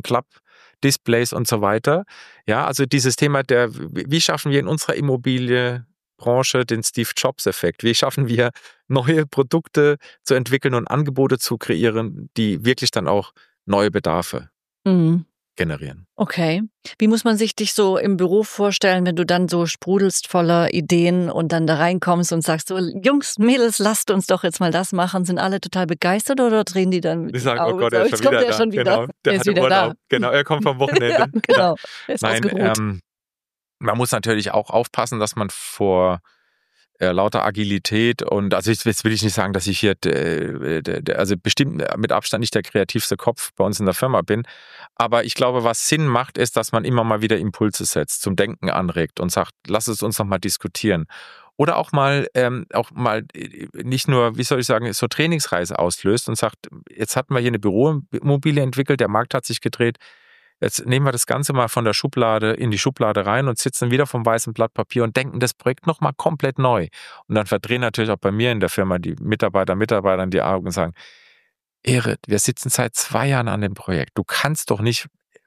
Klapp-Displays und so weiter. Ja, also dieses Thema der, wie schaffen wir in unserer Immobilie Branche den Steve Jobs-Effekt. Wie schaffen wir, neue Produkte zu entwickeln und Angebote zu kreieren, die wirklich dann auch neue Bedarfe Mhm. generieren. Okay. Wie muss man sich dich so im Büro vorstellen, wenn du dann so sprudelst voller Ideen und dann da reinkommst und sagst so, Jungs, Mädels, lasst uns doch jetzt mal das machen. Sind alle total begeistert oder drehen die dann mit Die den sagen, oh Augen? Gott, er ist Jetzt schon kommt wieder er da. schon wieder. Genau, der Er ist hatte wieder Urlaub. da. Genau, er kommt vom Wochenende. Ja, genau. Er ist Nein, ausgeruht. ähm, man muss natürlich auch aufpassen, dass man vor äh, lauter Agilität und, also ich, jetzt will ich nicht sagen, dass ich hier, äh, äh, also bestimmt mit Abstand nicht der kreativste Kopf bei uns in der Firma bin, aber ich glaube, was Sinn macht, ist, dass man immer mal wieder Impulse setzt, zum Denken anregt und sagt, lass es uns noch mal diskutieren. Oder auch mal, ähm, auch mal äh, nicht nur, wie soll ich sagen, so Trainingsreise auslöst und sagt, jetzt hatten wir hier eine Büroimmobilie entwickelt, der Markt hat sich gedreht, jetzt nehmen wir das Ganze mal von der Schublade in die Schublade rein und sitzen wieder vom weißen Blatt Papier und denken das Projekt nochmal komplett neu. Und dann verdrehen natürlich auch bei mir in der Firma die Mitarbeiter, Mitarbeiter die Augen und sagen, Erit, wir sitzen seit zwei Jahren an dem Projekt. Du kannst doch nicht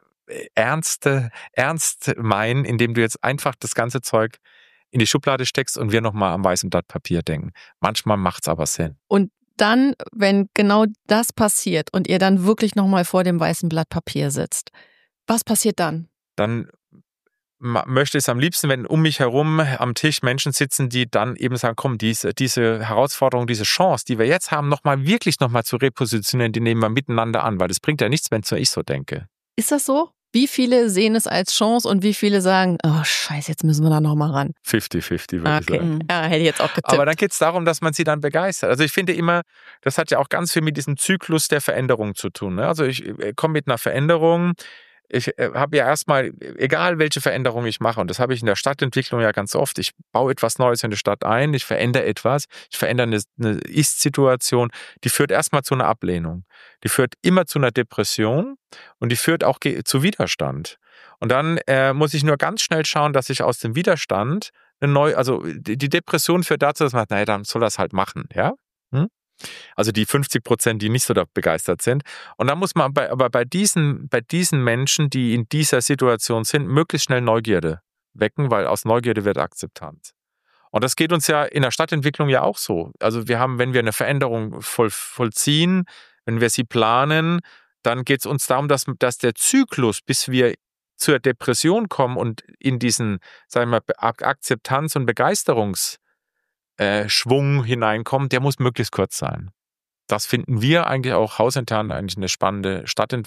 ernste, ernst meinen, indem du jetzt einfach das ganze Zeug in die Schublade steckst und wir nochmal am weißen Blatt Papier denken. Manchmal macht's aber Sinn. Und dann, wenn genau das passiert und ihr dann wirklich nochmal vor dem weißen Blatt Papier sitzt, was passiert dann? Dann möchte ich es am liebsten, wenn um mich herum am Tisch Menschen sitzen, die dann eben sagen, komm, diese, diese Herausforderung, diese Chance, die wir jetzt haben, nochmal wirklich nochmal zu repositionieren, die nehmen wir miteinander an, weil das bringt ja nichts, wenn nur ich so denke. Ist das so? Wie viele sehen es als Chance und wie viele sagen, oh scheiße, jetzt müssen wir da nochmal ran? fünfzig fünfzig würde ich Okay, sagen. ja, hätte ich jetzt auch getippt. Aber dann geht es darum, dass man sie dann begeistert. Also ich finde immer, das hat ja auch ganz viel mit diesem Zyklus der Veränderung zu tun. Ne? Also ich komme mit einer Veränderung, ich habe ja erstmal, egal welche Veränderung ich mache, und das habe ich in der Stadtentwicklung ja ganz oft, ich baue etwas Neues in die Stadt ein, ich verändere etwas, ich verändere eine, eine Ist-Situation, die führt erstmal zu einer Ablehnung. Die führt immer zu einer Depression und die führt auch zu Widerstand. Und dann äh, muss ich nur ganz schnell schauen, dass ich aus dem Widerstand eine neue, also die Depression führt dazu, dass man sagt, naja, dann soll das halt machen, ja? Hm? Also die fünfzig Prozent, die nicht so da begeistert sind. Und dann muss man bei, aber bei diesen, bei diesen Menschen, die in dieser Situation sind, möglichst schnell Neugierde wecken, weil aus Neugierde wird Akzeptanz. Und das geht uns ja in der Stadtentwicklung ja auch so. Also wir haben, wenn wir eine Veränderung voll, vollziehen, wenn wir sie planen, dann geht es uns darum, dass, dass der Zyklus, bis wir zur Depression kommen und in diesen, sagen wir mal, Akzeptanz- und Begeisterungs- Äh, Schwung hineinkommt, der muss möglichst kurz sein. Das finden wir eigentlich auch hausintern eigentlich eine spannende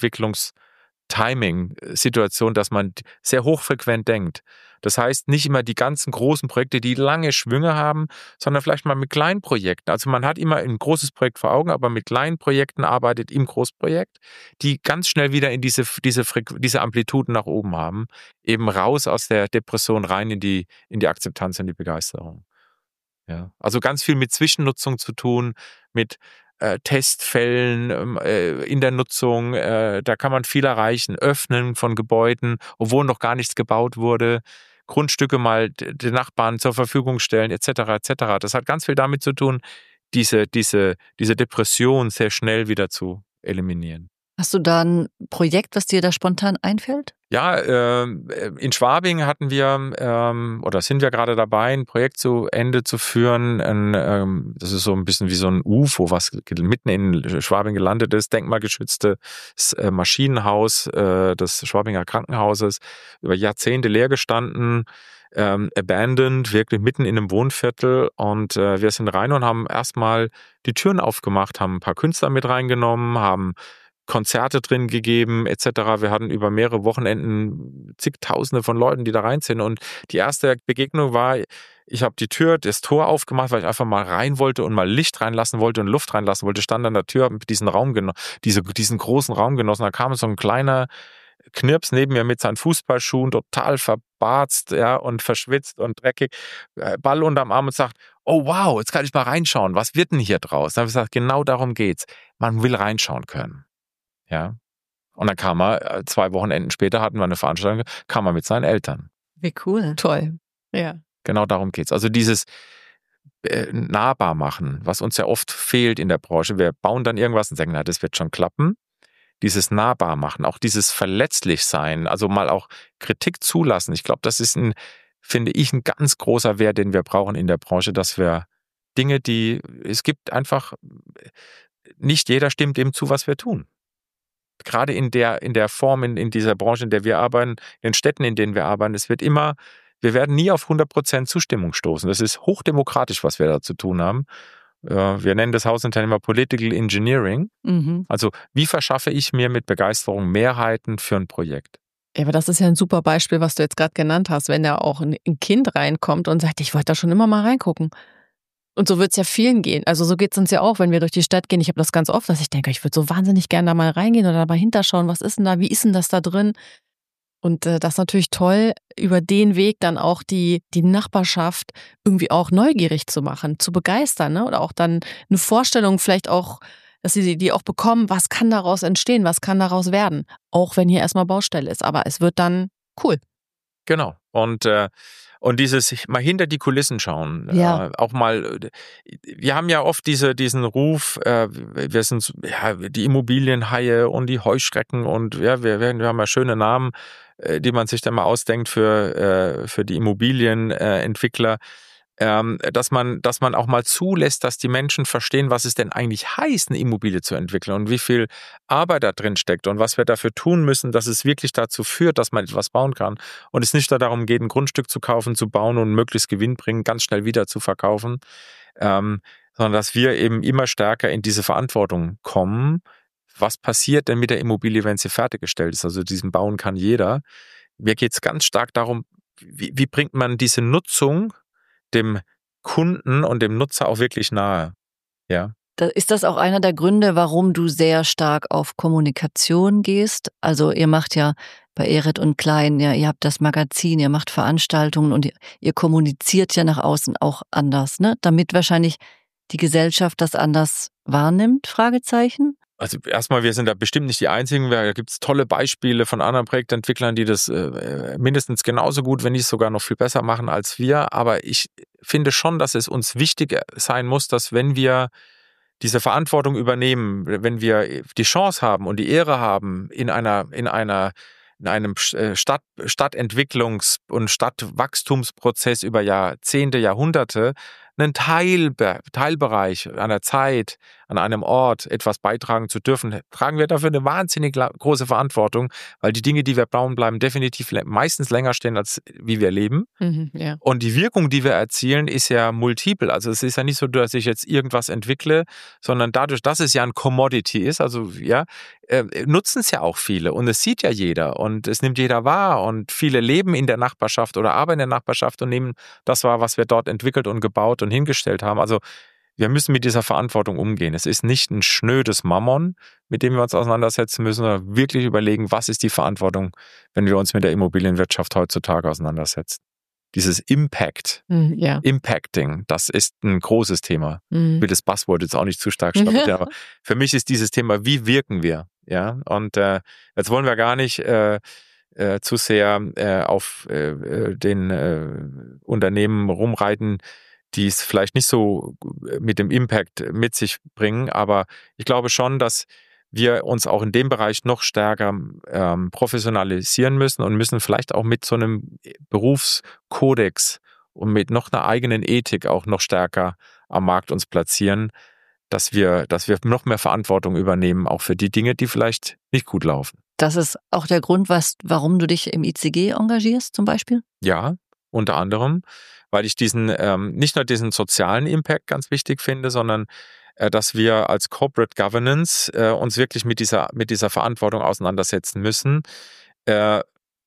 Stadtentwicklungs-Timing-Situation, dass man sehr hochfrequent denkt. Das heißt, nicht immer die ganzen großen Projekte, die lange Schwünge haben, sondern vielleicht mal mit kleinen Projekten. Also man hat immer ein großes Projekt vor Augen, aber mit kleinen Projekten arbeitet im Großprojekt, die ganz schnell wieder in diese, diese, diese Amplituden nach oben haben, eben raus aus der Depression rein in die, in die Akzeptanz und die Begeisterung. Ja, also ganz viel mit Zwischennutzung zu tun, mit äh, Testfällen äh, in der Nutzung. Äh, da kann man viel erreichen. Öffnen von Gebäuden, obwohl noch gar nichts gebaut wurde. Grundstücke mal den Nachbarn zur Verfügung stellen, et cetera et cetera. Das hat ganz viel damit zu tun, diese, diese, diese Depression sehr schnell wieder zu eliminieren. Hast du da ein Projekt, was dir da spontan einfällt? Ja, äh, in Schwabing hatten wir ähm, oder sind wir gerade dabei, ein Projekt zu Ende zu führen. Ein, ähm, das ist so ein bisschen wie so ein U F O, was mitten in Schwabing gelandet ist. Denkmalgeschütztes äh, Maschinenhaus äh, des Schwabinger Krankenhauses, über Jahrzehnte leer gestanden, ähm, abandoned, wirklich mitten in einem Wohnviertel. Und äh, wir sind rein und haben erstmal die Türen aufgemacht, haben ein paar Künstler mit reingenommen, haben Konzerte drin gegeben et cetera. Wir hatten über mehrere Wochenenden zigtausende von Leuten, die da rein sind. Und die erste Begegnung war, ich habe die Tür, das Tor aufgemacht, weil ich einfach mal rein wollte und mal Licht reinlassen wollte und Luft reinlassen wollte. Stand an der Tür, habe diesen Raum genossen, diese, diesen großen Raum genossen. Da kam so ein kleiner Knirps neben mir mit seinen Fußballschuhen, total verbarzt, ja, und verschwitzt und dreckig, Ball unterm Arm und sagt, oh wow, jetzt kann ich mal reinschauen. Was wird denn hier draus? Dann habe ich gesagt, genau darum geht's. Man will reinschauen können. Ja. Und dann kam er, zwei Wochenenden später hatten wir eine Veranstaltung, kam er mit seinen Eltern. Wie cool. Toll. Ja. Genau darum geht's. Also dieses äh, nahbar machen, was uns ja oft fehlt in der Branche. Wir bauen dann irgendwas und sagen, na, das wird schon klappen. Dieses nahbar machen, auch dieses verletzlich sein, also mal auch Kritik zulassen. Ich glaube, das ist ein finde ich, ein ganz großer Wert, den wir brauchen in der Branche, dass wir Dinge, die, es gibt einfach, nicht jeder stimmt dem zu, was wir tun. Gerade in der, in der Form, in, in dieser Branche, in der wir arbeiten, in den Städten, in denen wir arbeiten, es wird immer, wir werden nie auf hundert Prozent Zustimmung stoßen. Das ist hochdemokratisch, was wir da zu tun haben. Wir nennen das Hausunternehmer Political Engineering. Mhm. Also wie verschaffe ich mir mit Begeisterung Mehrheiten für ein Projekt? Ja, aber das ist ja ein super Beispiel, was du jetzt gerade genannt hast, wenn da auch ein Kind reinkommt und sagt, ich wollte da schon immer mal reingucken. Und so wird es ja vielen gehen. Also so geht es uns ja auch, wenn wir durch die Stadt gehen. Ich habe das ganz oft, dass ich denke, ich würde so wahnsinnig gerne da mal reingehen oder da mal hinterschauen, was ist denn da, wie ist denn das da drin? Und äh, das ist natürlich toll, über den Weg dann auch die, die Nachbarschaft irgendwie auch neugierig zu machen, zu begeistern, ne? Oder auch dann eine Vorstellung vielleicht auch, dass sie die auch bekommen, was kann daraus entstehen, was kann daraus werden. Auch wenn hier erstmal Baustelle ist, aber es wird dann cool. Genau. Und äh, Und dieses mal hinter die Kulissen schauen, ja. äh, auch mal, wir haben ja oft diese, diesen Ruf, äh, wir sind ja, die Immobilienhaie und die Heuschrecken und ja, wir, wir haben ja schöne Namen, äh, die man sich dann mal ausdenkt für, äh, für die Immobilienentwickler, ähm, dass man, dass man auch mal zulässt, dass die Menschen verstehen, was es denn eigentlich heißt, eine Immobilie zu entwickeln und wie viel Arbeit da drin steckt und was wir dafür tun müssen, dass es wirklich dazu führt, dass man etwas bauen kann und es nicht nur darum geht, ein Grundstück zu kaufen, zu bauen und möglichst Gewinn bringen, ganz schnell wieder zu verkaufen, ähm, sondern dass wir eben immer stärker in diese Verantwortung kommen. Was passiert denn mit der Immobilie, wenn sie fertiggestellt ist? Also diesen bauen kann jeder. Mir geht es ganz stark darum, wie, wie bringt man diese Nutzung dem Kunden und dem Nutzer auch wirklich nahe. Ja. Ist das auch einer der Gründe, warum du sehr stark auf Kommunikation gehst? Also ihr macht ja bei Ehret und Klein, ja, ihr habt das Magazin, ihr macht Veranstaltungen und ihr, ihr kommuniziert ja nach außen auch anders, ne? Damit wahrscheinlich die Gesellschaft das anders wahrnimmt, Fragezeichen? Also erstmal, wir sind da bestimmt nicht die Einzigen. Da gibt es tolle Beispiele von anderen Projektentwicklern, die das äh, mindestens genauso gut, wenn nicht sogar noch viel besser machen als wir. Aber ich finde schon, dass es uns wichtig sein muss, dass wenn wir diese Verantwortung übernehmen, wenn wir die Chance haben und die Ehre haben, in einer, in einer, in einem Stadt, Stadtentwicklungs- und Stadtwachstumsprozess über Jahrzehnte, Jahrhunderte einen Teil, Teilbereich einer Zeit, an einem Ort etwas beitragen zu dürfen, tragen wir dafür eine wahnsinnig große Verantwortung, weil die Dinge, die wir bauen, bleiben definitiv meistens länger stehen, als wie wir leben. Mhm, ja. Und die Wirkung, die wir erzielen, ist ja multiple. Also es ist ja nicht so, dass ich jetzt irgendwas entwickle, sondern dadurch, dass es ja ein Commodity ist, also ja, äh, nutzen es ja auch viele und es sieht ja jeder und es nimmt jeder wahr und viele leben in der Nachbarschaft oder arbeiten in der Nachbarschaft und nehmen das wahr, was wir dort entwickelt und gebaut und hingestellt haben. Also wir müssen mit dieser Verantwortung umgehen. Es ist nicht ein schnödes Mammon, mit dem wir uns auseinandersetzen müssen, sondern wirklich überlegen, was ist die Verantwortung, wenn wir uns mit der Immobilienwirtschaft heutzutage auseinandersetzen. Dieses Impact, mm, yeah. Impacting, das ist ein großes Thema. Mm. Ich will das Buzzword jetzt auch nicht zu stark stapeln, aber für mich ist dieses Thema, wie wirken wir? Ja, und äh, jetzt wollen wir gar nicht äh, äh, zu sehr äh, auf äh, den äh, Unternehmen rumreiten, die es vielleicht nicht so mit dem Impact mit sich bringen. Aber ich glaube schon, dass wir uns auch in dem Bereich noch stärker ähm, professionalisieren müssen und müssen vielleicht auch mit so einem Berufskodex und mit noch einer eigenen Ethik auch noch stärker am Markt uns platzieren, dass wir, dass wir noch mehr Verantwortung übernehmen, auch für die Dinge, die vielleicht nicht gut laufen. Das ist auch der Grund, was, warum du dich im I C G engagierst zum Beispiel? Ja, unter anderem, weil ich diesen ähm, nicht nur diesen sozialen Impact ganz wichtig finde, sondern äh, dass wir als Corporate Governance äh, uns wirklich mit dieser mit dieser Verantwortung auseinandersetzen müssen. Äh,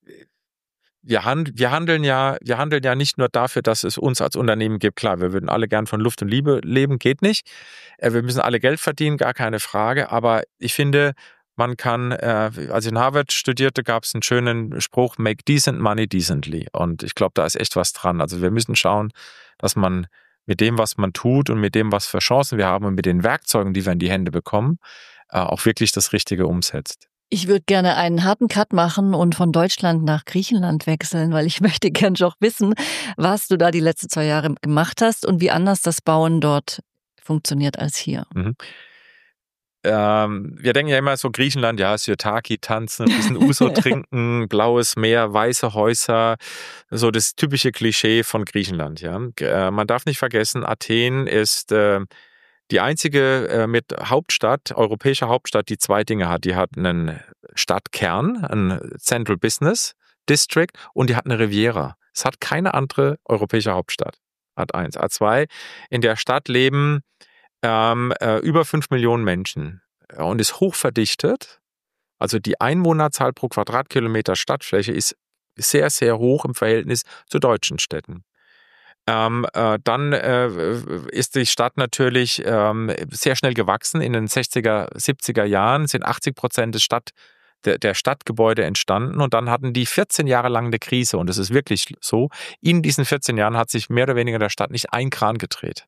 wir, hand, wir handeln ja wir handeln ja nicht nur dafür, dass es uns als Unternehmen gibt. Klar, wir würden alle gern von Luft und Liebe leben, geht nicht. Äh, wir müssen alle Geld verdienen, gar keine Frage. Aber ich finde, man kann, äh, als ich in Harvard studierte, gab es einen schönen Spruch, make decent money decently. Und ich glaube, da ist echt was dran. Also wir müssen schauen, dass man mit dem, was man tut und mit dem, was für Chancen wir haben und mit den Werkzeugen, die wir in die Hände bekommen, äh, auch wirklich das Richtige umsetzt. Ich würde gerne einen harten Cut machen und von Deutschland nach Griechenland wechseln, weil ich möchte gerne auch wissen, was du da die letzten zwei Jahre gemacht hast und wie anders das Bauen dort funktioniert als hier. Mhm. ähm, wir denken ja immer so Griechenland, ja, Sirtaki tanzen, ein bisschen Uso trinken, blaues Meer, weiße Häuser, so das typische Klischee von Griechenland. Ja, äh, man darf nicht vergessen, Athen ist äh, die einzige äh, mit Hauptstadt, europäischer Hauptstadt, die zwei Dinge hat. Die hat einen Stadtkern, einen Central Business District, und die hat eine Riviera. Es hat keine andere europäische Hauptstadt. A eins. A zwei, in der Stadt leben ähm, äh, über fünf Millionen Menschen und ist hochverdichtet. Also die Einwohnerzahl pro Quadratkilometer Stadtfläche ist sehr, sehr hoch im Verhältnis zu deutschen Städten. Ähm, äh, dann äh, ist die Stadt natürlich ähm, sehr schnell gewachsen. In den sechziger, siebziger Jahren sind achtzig Prozent des Stadt, der, der Stadtgebäude entstanden, und dann hatten die vierzehn Jahre lang eine Krise, und es ist wirklich so, in diesen vierzehn Jahren hat sich mehr oder weniger der Stadt nicht ein Kran gedreht.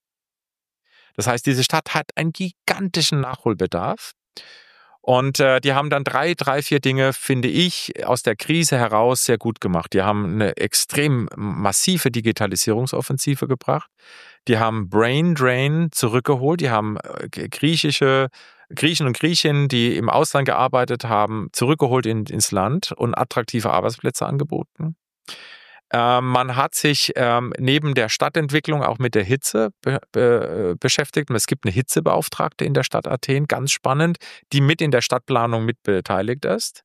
Das heißt, diese Stadt hat einen gigantischen Nachholbedarf. Und äh, die haben dann drei, drei, vier Dinge, finde ich, aus der Krise heraus sehr gut gemacht. Die haben eine extrem massive Digitalisierungsoffensive gebracht. Die haben Brain Drain zurückgeholt. Die haben äh, griechische Griechen und Griechinnen, die im Ausland gearbeitet haben, zurückgeholt in, ins Land und attraktive Arbeitsplätze angeboten. Ähm, man hat sich ähm, neben der Stadtentwicklung auch mit der Hitze be be beschäftigt. Es gibt eine Hitzebeauftragte in der Stadt Athen, ganz spannend, die mit in der Stadtplanung mit beteiligt ist.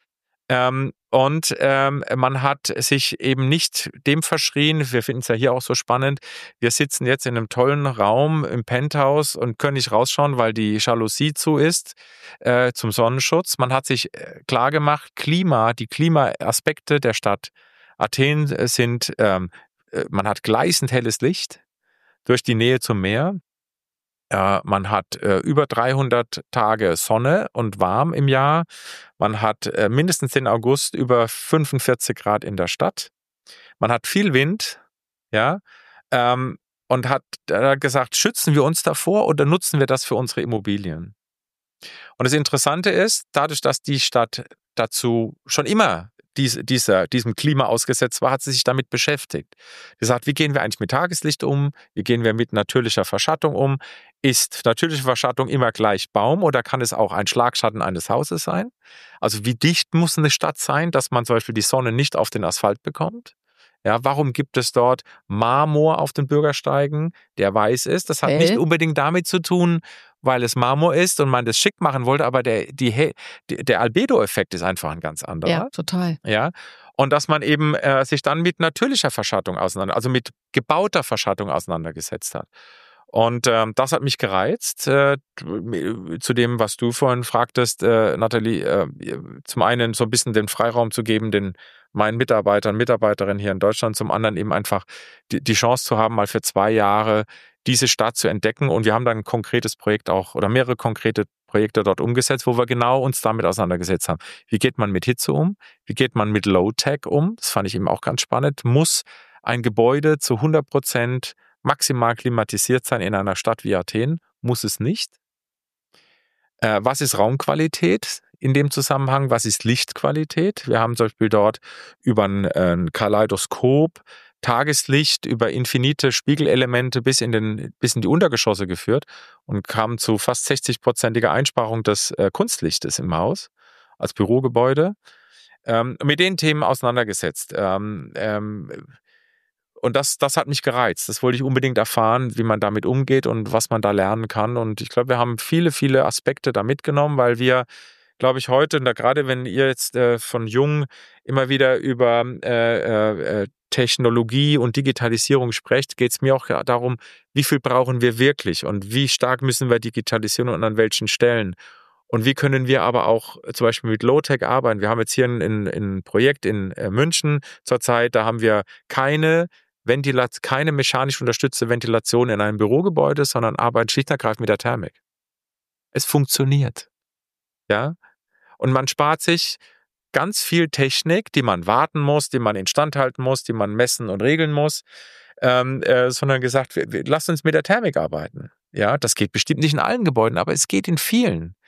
Ähm, und ähm, man hat sich eben nicht dem verschrien, wir finden es ja hier auch so spannend, wir sitzen jetzt in einem tollen Raum im Penthouse und können nicht rausschauen, weil die Jalousie zu ist, äh, zum Sonnenschutz. Man hat sich äh, klar gemacht, Klima, die Klimaaspekte der Stadt Athen sind, ähm, man hat gleißend helles Licht durch die Nähe zum Meer. Äh, man hat äh, über dreihundert Tage Sonne und warm im Jahr. Man hat äh, mindestens den August über fünfundvierzig Grad in der Stadt. Man hat viel Wind, ja, ähm, und hat äh, gesagt, schützen wir uns davor oder nutzen wir das für unsere Immobilien? Und das Interessante ist, dadurch, dass die Stadt dazu schon immer Dies, dieser, diesem Klima ausgesetzt war, hat sie sich damit beschäftigt. Sie sagt, wie gehen wir eigentlich mit Tageslicht um? Wie gehen wir mit natürlicher Verschattung um? Ist natürliche Verschattung immer gleich Baum oder kann es auch ein Schlagschatten eines Hauses sein? Also wie dicht muss eine Stadt sein, dass man zum Beispiel die Sonne nicht auf den Asphalt bekommt? Ja, warum gibt es dort Marmor auf den Bürgersteigen, der weiß ist? Das hat Hell? nicht unbedingt damit zu tun, weil es Marmor ist und man das schick machen wollte, aber der, die, der Albedo-Effekt ist einfach ein ganz anderer. Ja, total. Ja, und dass man eben äh, sich dann mit natürlicher Verschattung auseinander, also mit gebauter Verschattung auseinandergesetzt hat. Und ähm, das hat mich gereizt, äh, zu dem, was du vorhin fragtest, äh, Nathalie, äh, zum einen so ein bisschen den Freiraum zu geben, den meinen Mitarbeitern, Mitarbeiterinnen hier in Deutschland, zum anderen eben einfach die, die Chance zu haben, mal für zwei Jahre diese Stadt zu entdecken. Und wir haben dann ein konkretes Projekt auch oder mehrere konkrete Projekte dort umgesetzt, wo wir genau uns damit auseinandergesetzt haben. Wie geht man mit Hitze um? Wie geht man mit Low-Tech um? Das fand ich eben auch ganz spannend. Muss ein Gebäude zu hundert Prozent maximal klimatisiert sein in einer Stadt wie Athen? Muss es nicht. Äh, was ist Raumqualität in dem Zusammenhang? Was ist Lichtqualität? Wir haben zum Beispiel dort über ein, ein Kaleidoskop Tageslicht über infinite Spiegelelemente bis in, den, bis in die Untergeschosse geführt und kamen zu fast sechzig-prozentiger Einsparung des äh, Kunstlichtes im Haus als Bürogebäude. Ähm, mit den Themen auseinandergesetzt. Ähm, ähm, Und das, das hat mich gereizt. Das wollte ich unbedingt erfahren, wie man damit umgeht und was man da lernen kann. Und ich glaube, wir haben viele, viele Aspekte da mitgenommen, weil wir, glaube ich, heute, und da gerade wenn ihr jetzt äh, von jung immer wieder über äh, äh, Technologie und Digitalisierung sprecht, geht es mir auch darum, wie viel brauchen wir wirklich und wie stark müssen wir digitalisieren und an welchen Stellen. Und wie können wir aber auch zum Beispiel mit Low-Tech arbeiten? Wir haben jetzt hier ein, ein, ein Projekt in äh, München zurzeit, da haben wir keine Ventilat- keine mechanisch unterstützte Ventilation in einem Bürogebäude, sondern arbeiten schlicht und ergreifend mit der Thermik. Es funktioniert. Ja? Und man spart sich ganz viel Technik, die man warten muss, die man instand halten muss, die man messen und regeln muss, ähm, äh, sondern gesagt, wir, wir, lasst uns mit der Thermik arbeiten. Ja, das geht bestimmt nicht in allen Gebäuden, aber es geht in vielen.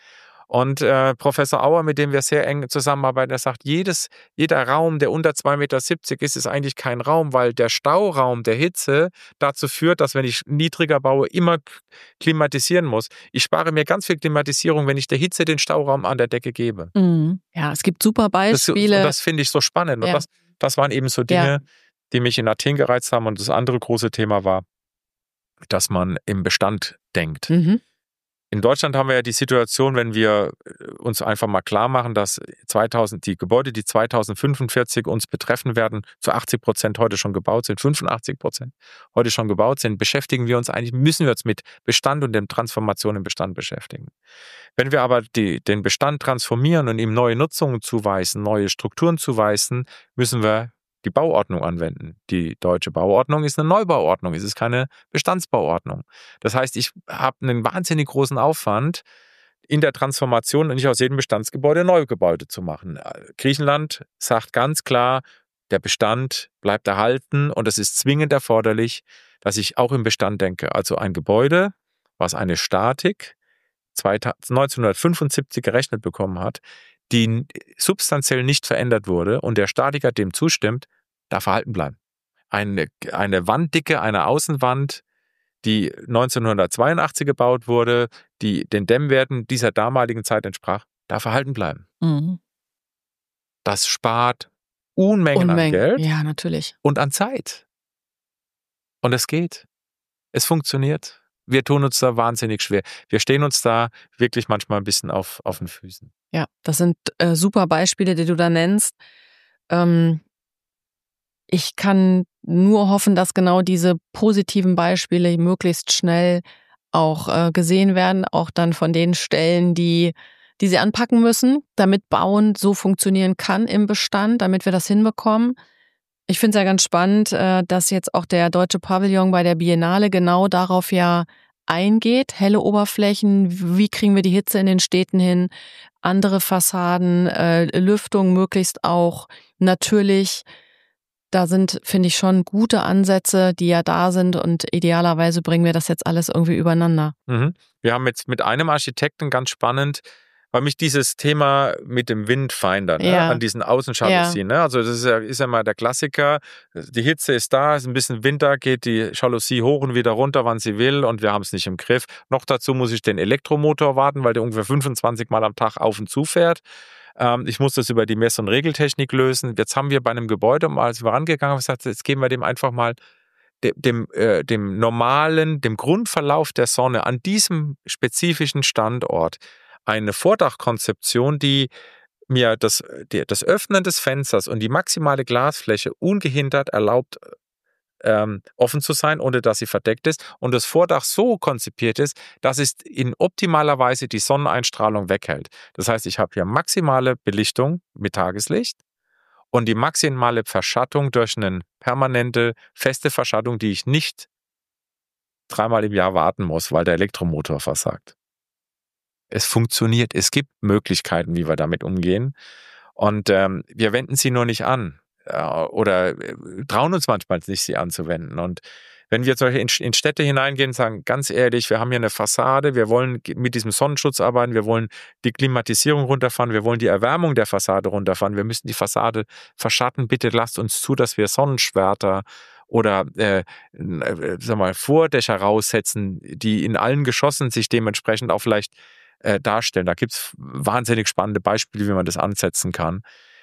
Und äh, Professor Auer, mit dem wir sehr eng zusammenarbeiten, der sagt, jedes, jeder Raum, der unter zwei Meter siebzig ist, ist eigentlich kein Raum, weil der Stauraum der Hitze dazu führt, dass, wenn ich niedriger baue, immer klimatisieren muss. Ich spare mir ganz viel Klimatisierung, wenn ich der Hitze den Stauraum an der Decke gebe. Mhm. Ja, es gibt super Beispiele. Das, das finde ich so spannend. Ja. Und das, das waren eben so Dinge, ja. die mich in Athen gereizt haben. Und das andere große Thema war, dass man im Bestand denkt. Mhm. In Deutschland haben wir ja die Situation, wenn wir uns einfach mal klar machen, dass zweitausend, die Gebäude, die zweitausendfünfundvierzig uns betreffen werden, zu achtzig Prozent heute schon gebaut sind, fünfundachtzig Prozent heute schon gebaut sind, beschäftigen wir uns eigentlich, müssen wir uns mit Bestand und der Transformation im Bestand beschäftigen. Wenn wir aber die, den Bestand transformieren und ihm neue Nutzungen zuweisen, neue Strukturen zuweisen, müssen wir die Bauordnung anwenden. Die deutsche Bauordnung ist eine Neubauordnung, es ist keine Bestandsbauordnung. Das heißt, ich habe einen wahnsinnig großen Aufwand in der Transformation und nicht aus jedem Bestandsgebäude Neugebäude zu machen. Griechenland sagt ganz klar, der Bestand bleibt erhalten und es ist zwingend erforderlich, dass ich auch im Bestand denke. Also ein Gebäude, was eine Statik neunzehnhundertfünfundsiebzig gerechnet bekommen hat, die substanziell nicht verändert wurde und der Statiker dem zustimmt, darf erhalten bleiben. Eine, eine Wanddicke einer Außenwand, die neunzehnhundertzweiundachtzig gebaut wurde, die den Dämmwerten dieser damaligen Zeit entsprach, darf erhalten bleiben. Mhm. Das spart Unmengen, Unmengen an Geld ja, natürlich. und an Zeit. Und es geht. Es funktioniert. Wir tun uns da wahnsinnig schwer. Wir stehen uns da wirklich manchmal ein bisschen auf, auf den Füßen. Ja, das sind äh, super Beispiele, die du da nennst. Ähm, ich kann nur hoffen, dass genau diese positiven Beispiele möglichst schnell auch äh, gesehen werden, auch dann von den Stellen, die, die sie anpacken müssen, damit Bauen so funktionieren kann im Bestand, damit wir das hinbekommen. Ich finde es ja ganz spannend, äh, dass jetzt auch der Deutsche Pavillon bei der Biennale genau darauf ja eingeht. Helle Oberflächen, wie kriegen wir die Hitze in den Städten hin, andere Fassaden, äh, Lüftung möglichst auch natürlich. Da sind, finde ich, schon gute Ansätze, die ja da sind und idealerweise bringen wir das jetzt alles irgendwie übereinander. Mhm. Wir haben jetzt mit einem Architekten ganz spannend, weil mich dieses Thema mit dem Windfinder, ne, Ja. an diesen Außenjalousien, ne, also das ist ja, ist ja mal der Klassiker, die Hitze ist da, ist ein bisschen Winter, geht die Jalousie hoch und wieder runter, wann sie will und wir haben es nicht im Griff. Noch dazu muss ich den Elektromotor warten, weil der ungefähr fünfundzwanzig Mal am Tag auf und zu fährt. Ähm, ich muss das über die Mess- und Regeltechnik lösen. Jetzt haben wir bei einem Gebäude, als wir rangegangen haben, gesagt, jetzt geben wir dem einfach mal dem, dem, äh, dem normalen, dem Grundverlauf der Sonne an diesem spezifischen Standort eine Vordachkonzeption, die mir das, die, das Öffnen des Fensters und die maximale Glasfläche ungehindert erlaubt, ähm, offen zu sein, ohne dass sie verdeckt ist. Und das Vordach so konzipiert ist, dass es in optimaler Weise die Sonneneinstrahlung weghält. Das heißt, ich habe hier maximale Belichtung mit Tageslicht und die maximale Verschattung durch eine permanente, feste Verschattung, die ich nicht dreimal im Jahr warten muss, weil der Elektromotor versagt. Es funktioniert, es gibt Möglichkeiten, wie wir damit umgehen und ähm, wir wenden sie nur nicht an äh, oder äh, trauen uns manchmal nicht, sie anzuwenden. Und wenn wir solche in, in Städte hineingehen und sagen, ganz ehrlich, wir haben hier eine Fassade, wir wollen mit diesem Sonnenschutz arbeiten, wir wollen die Klimatisierung runterfahren, wir wollen die Erwärmung der Fassade runterfahren, wir müssen die Fassade verschatten, bitte lasst uns zu, dass wir Sonnenschwerter oder äh, äh, sag mal, Vordächer raussetzen, die in allen Geschossen sich dementsprechend auch vielleicht Äh, darstellen. Da gibt es wahnsinnig spannende Beispiele, wie man das ansetzen kann.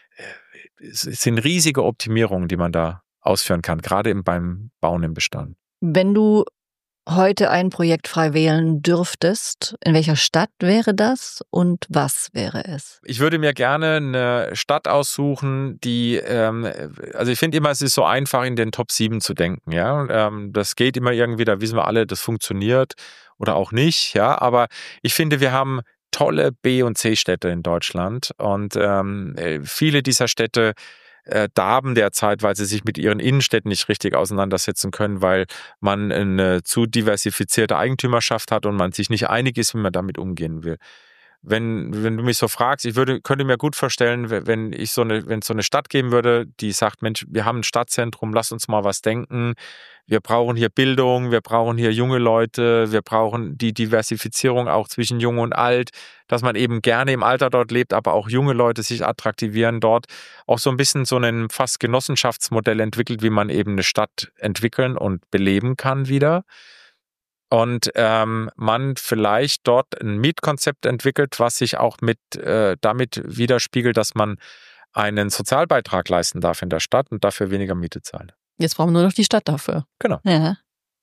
Es sind riesige Optimierungen, die man da ausführen kann, gerade im, beim Bauen im Bestand. Wenn du heute ein Projekt frei wählen dürftest, in welcher Stadt wäre das und was wäre es? Ich würde mir gerne eine Stadt aussuchen, die, ähm, also ich finde immer, es ist so einfach, in den Top sieben zu denken. Ja, ähm, das geht immer irgendwie, da wissen wir alle, das funktioniert oder auch nicht. Ja, aber ich finde, wir haben tolle B- und C-Städte in Deutschland und ähm, viele dieser Städte äh, darben derzeit, weil sie sich mit ihren Innenstädten nicht richtig auseinandersetzen können, weil man eine zu diversifizierte Eigentümerschaft hat und man sich nicht einig ist, wie man damit umgehen will. wenn, wenn du mich so fragst, ich würde, könnte mir gut vorstellen, wenn ich so eine, wenn es so eine Stadt geben würde, die sagt, Mensch, wir haben ein Stadtzentrum, lass uns mal was denken. Wir brauchen hier Bildung, wir brauchen hier junge Leute, wir brauchen die Diversifizierung auch zwischen Jung und Alt, dass man eben gerne im Alter dort lebt, aber auch junge Leute sich attraktivieren dort. Auch so ein bisschen so ein fast Genossenschaftsmodell entwickelt, wie man eben eine Stadt entwickeln und beleben kann wieder. Und ähm, man vielleicht dort ein Mietkonzept entwickelt, was sich auch mit äh, damit widerspiegelt, dass man einen Sozialbeitrag leisten darf in der Stadt und dafür weniger Miete zahlt. Jetzt brauchen wir nur noch die Stadt dafür. Genau. Ja.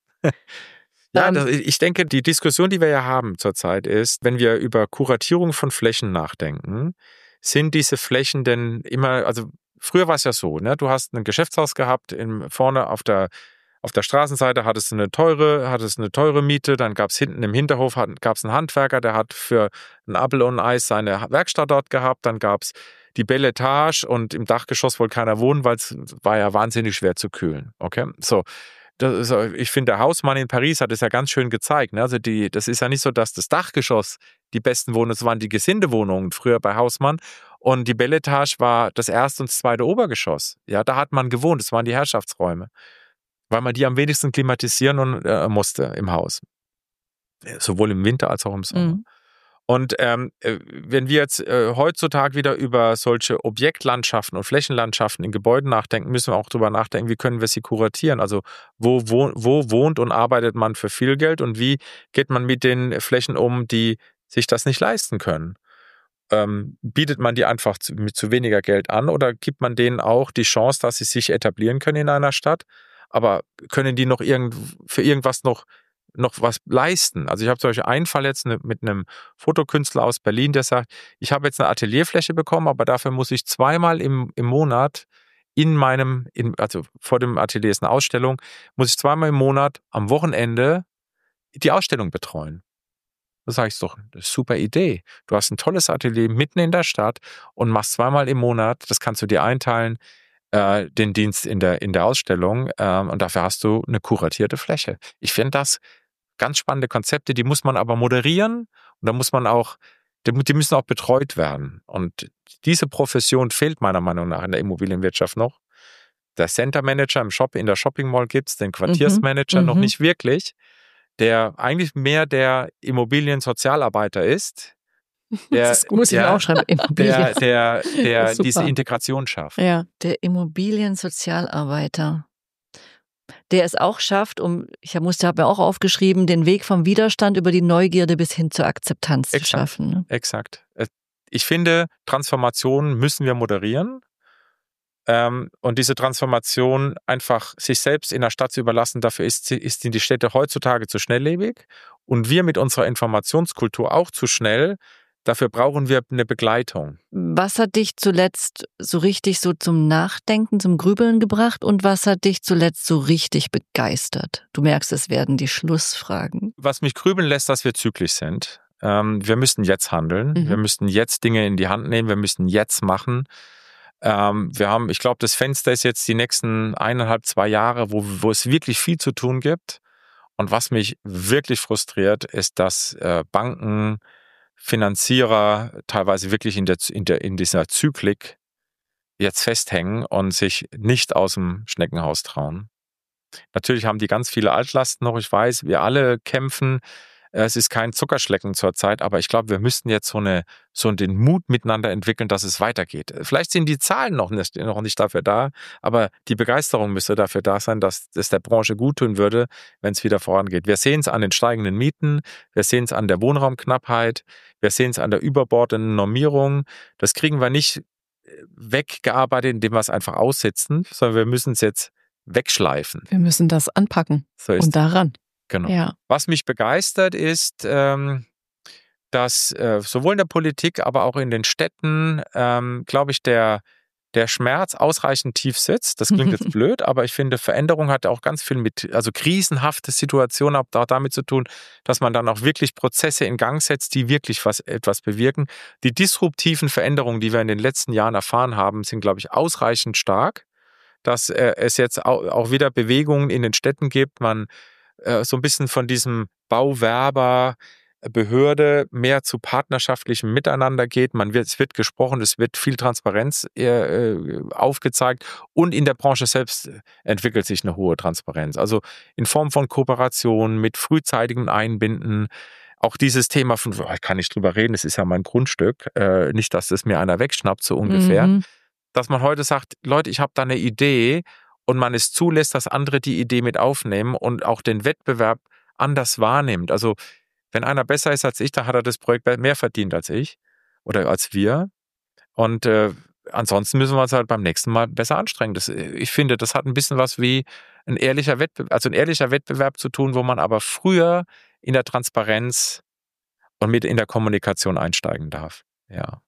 Ja, Ähm, das, ich denke, die Diskussion, die wir ja haben zurzeit ist, wenn wir über Kuratierung von Flächen nachdenken, sind diese Flächen denn immer, also früher war es ja so, ne, du hast ein Geschäftshaus gehabt, in, vorne auf der Auf der Straßenseite hattest du eine teure, hattest eine teure Miete, dann gab es hinten im Hinterhof gab es einen Handwerker, der hat für ein Apfel und ein Eis seine Werkstatt dort gehabt, dann gab es die Belle Etage und im Dachgeschoss wollte keiner wohnen, weil es war ja wahnsinnig schwer zu kühlen. Okay, so. Das ist, ich finde, der Hausmann in Paris hat es ja ganz schön gezeigt. Ne? Also die, das ist ja nicht so, dass das Dachgeschoss die besten Wohnungen, es waren die Gesindewohnungen früher bei Hausmann und die Belle Etage war das erste und das zweite Obergeschoss. Ja, da hat man gewohnt, das waren die Herrschaftsräume, weil man die am wenigsten klimatisieren und, äh, musste im Haus. Sowohl im Winter als auch im Sommer. Mhm. Und ähm, wenn wir jetzt äh, heutzutage wieder über solche Objektlandschaften und Flächenlandschaften in Gebäuden nachdenken, müssen wir auch darüber nachdenken, wie können wir sie kuratieren? Also wo, wo, wo wohnt und arbeitet man für viel Geld und wie geht man mit den Flächen um, die sich das nicht leisten können? Ähm, bietet man die einfach zu, mit zu weniger Geld an oder gibt man denen auch die Chance, dass sie sich etablieren können in einer Stadt? Aber können die noch irgend, für irgendwas noch, noch was leisten? Also ich habe zum Beispiel einen Fall jetzt mit einem Fotokünstler aus Berlin, der sagt, ich habe jetzt eine Atelierfläche bekommen, aber dafür muss ich zweimal im, im Monat in meinem, in, also vor dem Atelier ist eine Ausstellung, muss ich zweimal im Monat am Wochenende die Ausstellung betreuen. Da sage ich doch, das ist eine super Idee. Du hast ein tolles Atelier mitten in der Stadt und machst zweimal im Monat, das kannst du dir einteilen, den Dienst in der, in der Ausstellung ähm, und dafür hast du eine kuratierte Fläche. Ich finde das ganz spannende Konzepte, die muss man aber moderieren und da muss man auch, die, die müssen auch betreut werden. Und diese Profession fehlt meiner Meinung nach in der Immobilienwirtschaft noch. Der Center Manager im Shop, in der Shopping Mall gibt es, den Quartiersmanager Mhm. noch nicht wirklich, der eigentlich mehr der Immobiliensozialarbeiter ist. Der, das muss ich mir ja, auch schreiben. der, der, der Super. diese Integration schafft. Ja. Der Immobiliensozialarbeiter, der es auch schafft, um, ich musste, habe mir auch aufgeschrieben, den Weg vom Widerstand über die Neugierde bis hin zur Akzeptanz Exakt. zu schaffen. Ne? Exakt. Ich finde, Transformationen müssen wir moderieren. Ähm, und diese Transformation einfach sich selbst in der Stadt zu überlassen, dafür ist, ist sind die Städte heutzutage zu schnelllebig und wir mit unserer Informationskultur auch zu schnell. Dafür brauchen wir eine Begleitung. Was hat dich zuletzt so richtig so zum Nachdenken, zum Grübeln gebracht und was hat dich zuletzt so richtig begeistert? Du merkst, es werden die Schlussfragen. Was mich grübeln lässt, dass wir zyklisch sind. Ähm, wir müssen jetzt handeln. Mhm. Wir müssen jetzt Dinge in die Hand nehmen. Wir müssen jetzt machen. Ähm, wir haben, ich glaube, das Fenster ist jetzt die nächsten eineinhalb, zwei Jahre, wo, wo es wirklich viel zu tun gibt. Und was mich wirklich frustriert, ist, dass äh, Banken, Finanzierer teilweise wirklich in, der, in, der, in dieser Zyklik jetzt festhängen und sich nicht aus dem Schneckenhaus trauen. Natürlich haben die ganz viele Altlasten noch. Ich weiß, wir alle kämpfen. Es ist kein Zuckerschlecken zurzeit, aber ich glaube, wir müssten jetzt so, eine, so den Mut miteinander entwickeln, dass es weitergeht. Vielleicht sind die Zahlen noch nicht, noch nicht dafür da, aber die Begeisterung müsste dafür da sein, dass es der Branche guttun würde, wenn es wieder vorangeht. Wir sehen es an den steigenden Mieten, wir sehen es an der Wohnraumknappheit, wir sehen es an der überbordenden Normierung. Das kriegen wir nicht weggearbeitet, indem wir es einfach aussitzen, sondern wir müssen es jetzt wegschleifen. Wir müssen das anpacken So ist und daran. Genau. Ja. Was mich begeistert ist, ähm, dass äh, sowohl in der Politik, aber auch in den Städten, ähm, glaube ich, der, der Schmerz ausreichend tief sitzt. Das klingt jetzt blöd, aber ich finde, Veränderung hat auch ganz viel mit, also krisenhafte Situationen hat auch damit zu tun, dass man dann auch wirklich Prozesse in Gang setzt, die wirklich was, etwas bewirken. Die disruptiven Veränderungen, die wir in den letzten Jahren erfahren haben, sind, glaube ich, ausreichend stark, dass äh, es jetzt auch, auch wieder Bewegungen in den Städten gibt. Man so ein bisschen von diesem Bauwerber Behörde mehr zu partnerschaftlichem Miteinander geht. Man wird, es wird gesprochen, es wird viel Transparenz äh, aufgezeigt und in der Branche selbst entwickelt sich eine hohe Transparenz. Also in Form von Kooperation, mit frühzeitigem Einbinden. Auch dieses Thema von, oh, kann ich drüber reden, das ist ja mein Grundstück, äh, nicht, dass das mir einer wegschnappt, so ungefähr. Mhm. Dass man heute sagt, Leute, ich habe da eine Idee und man es zulässt, dass andere die Idee mit aufnehmen und auch den Wettbewerb anders wahrnimmt. Also wenn einer besser ist als ich, dann hat er das Projekt mehr verdient als ich oder als wir. Und äh, ansonsten müssen wir uns halt beim nächsten Mal besser anstrengen. Das, ich finde, das hat ein bisschen was wie ein ehrlicher Wettbewerb, also ein ehrlicher Wettbewerb zu tun, wo man aber früher in der Transparenz und mit in der Kommunikation einsteigen darf. Ja,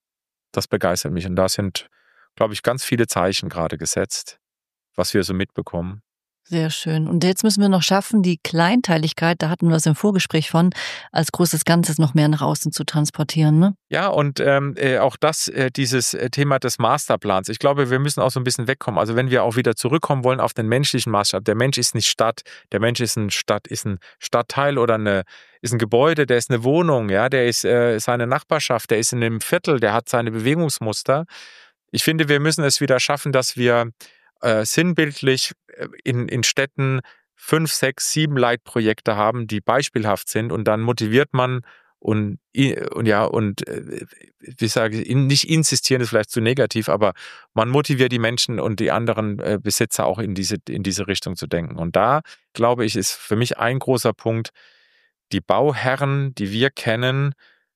das begeistert mich. Und da sind, glaube ich, ganz viele Zeichen gerade gesetzt, was wir so mitbekommen. Sehr schön. Und jetzt müssen wir noch schaffen, die Kleinteiligkeit, da hatten wir es im Vorgespräch von, als großes Ganzes noch mehr nach außen zu transportieren. Ne? Ja, und ähm, äh, auch das, äh, dieses Thema des Masterplans. Ich glaube, wir müssen auch so ein bisschen wegkommen. Also wenn wir auch wieder zurückkommen wollen auf den menschlichen Maßstab. Der Mensch ist nicht Stadt, der Mensch ist ein Stadt, ist ein Stadtteil oder eine, ist ein Gebäude, der ist eine Wohnung, ja, der ist äh, seine Nachbarschaft, der ist in einem Viertel, der hat seine Bewegungsmuster. Ich finde, wir müssen es wieder schaffen, dass wir Äh, sinnbildlich in, in Städten fünf, sechs, sieben Leitprojekte haben, die beispielhaft sind und dann motiviert man und, und ja, und äh, wie sage ich, nicht insistieren ist vielleicht zu negativ, aber man motiviert die Menschen und die anderen äh, Besitzer auch in diese, in diese Richtung zu denken. Und da, glaube ich, ist für mich ein großer Punkt, die Bauherren, die wir kennen,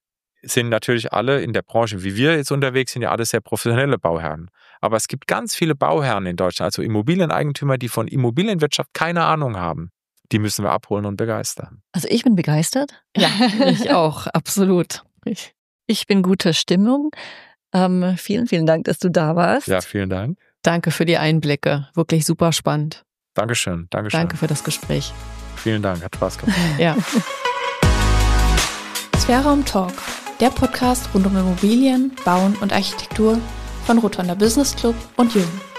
sind natürlich alle in der Branche, wie wir jetzt unterwegs sind, ja alle sehr professionelle Bauherren. Aber es gibt ganz viele Bauherren in Deutschland, also Immobilieneigentümer, die von Immobilienwirtschaft keine Ahnung haben. Die müssen wir abholen und begeistern. Also ich bin begeistert. Ja, ich auch, absolut. Ich, ich bin guter Stimmung. Ähm, vielen, vielen Dank, dass du da warst. Ja, vielen Dank. Danke für die Einblicke. Wirklich super spannend. Dankeschön, Dankeschön. Danke für das Gespräch. Vielen Dank, hat Spaß gemacht. Ja. Sphärraum Talk, der Podcast rund um Immobilien, Bauen und Architektur von Rotonda Business Club und Jung.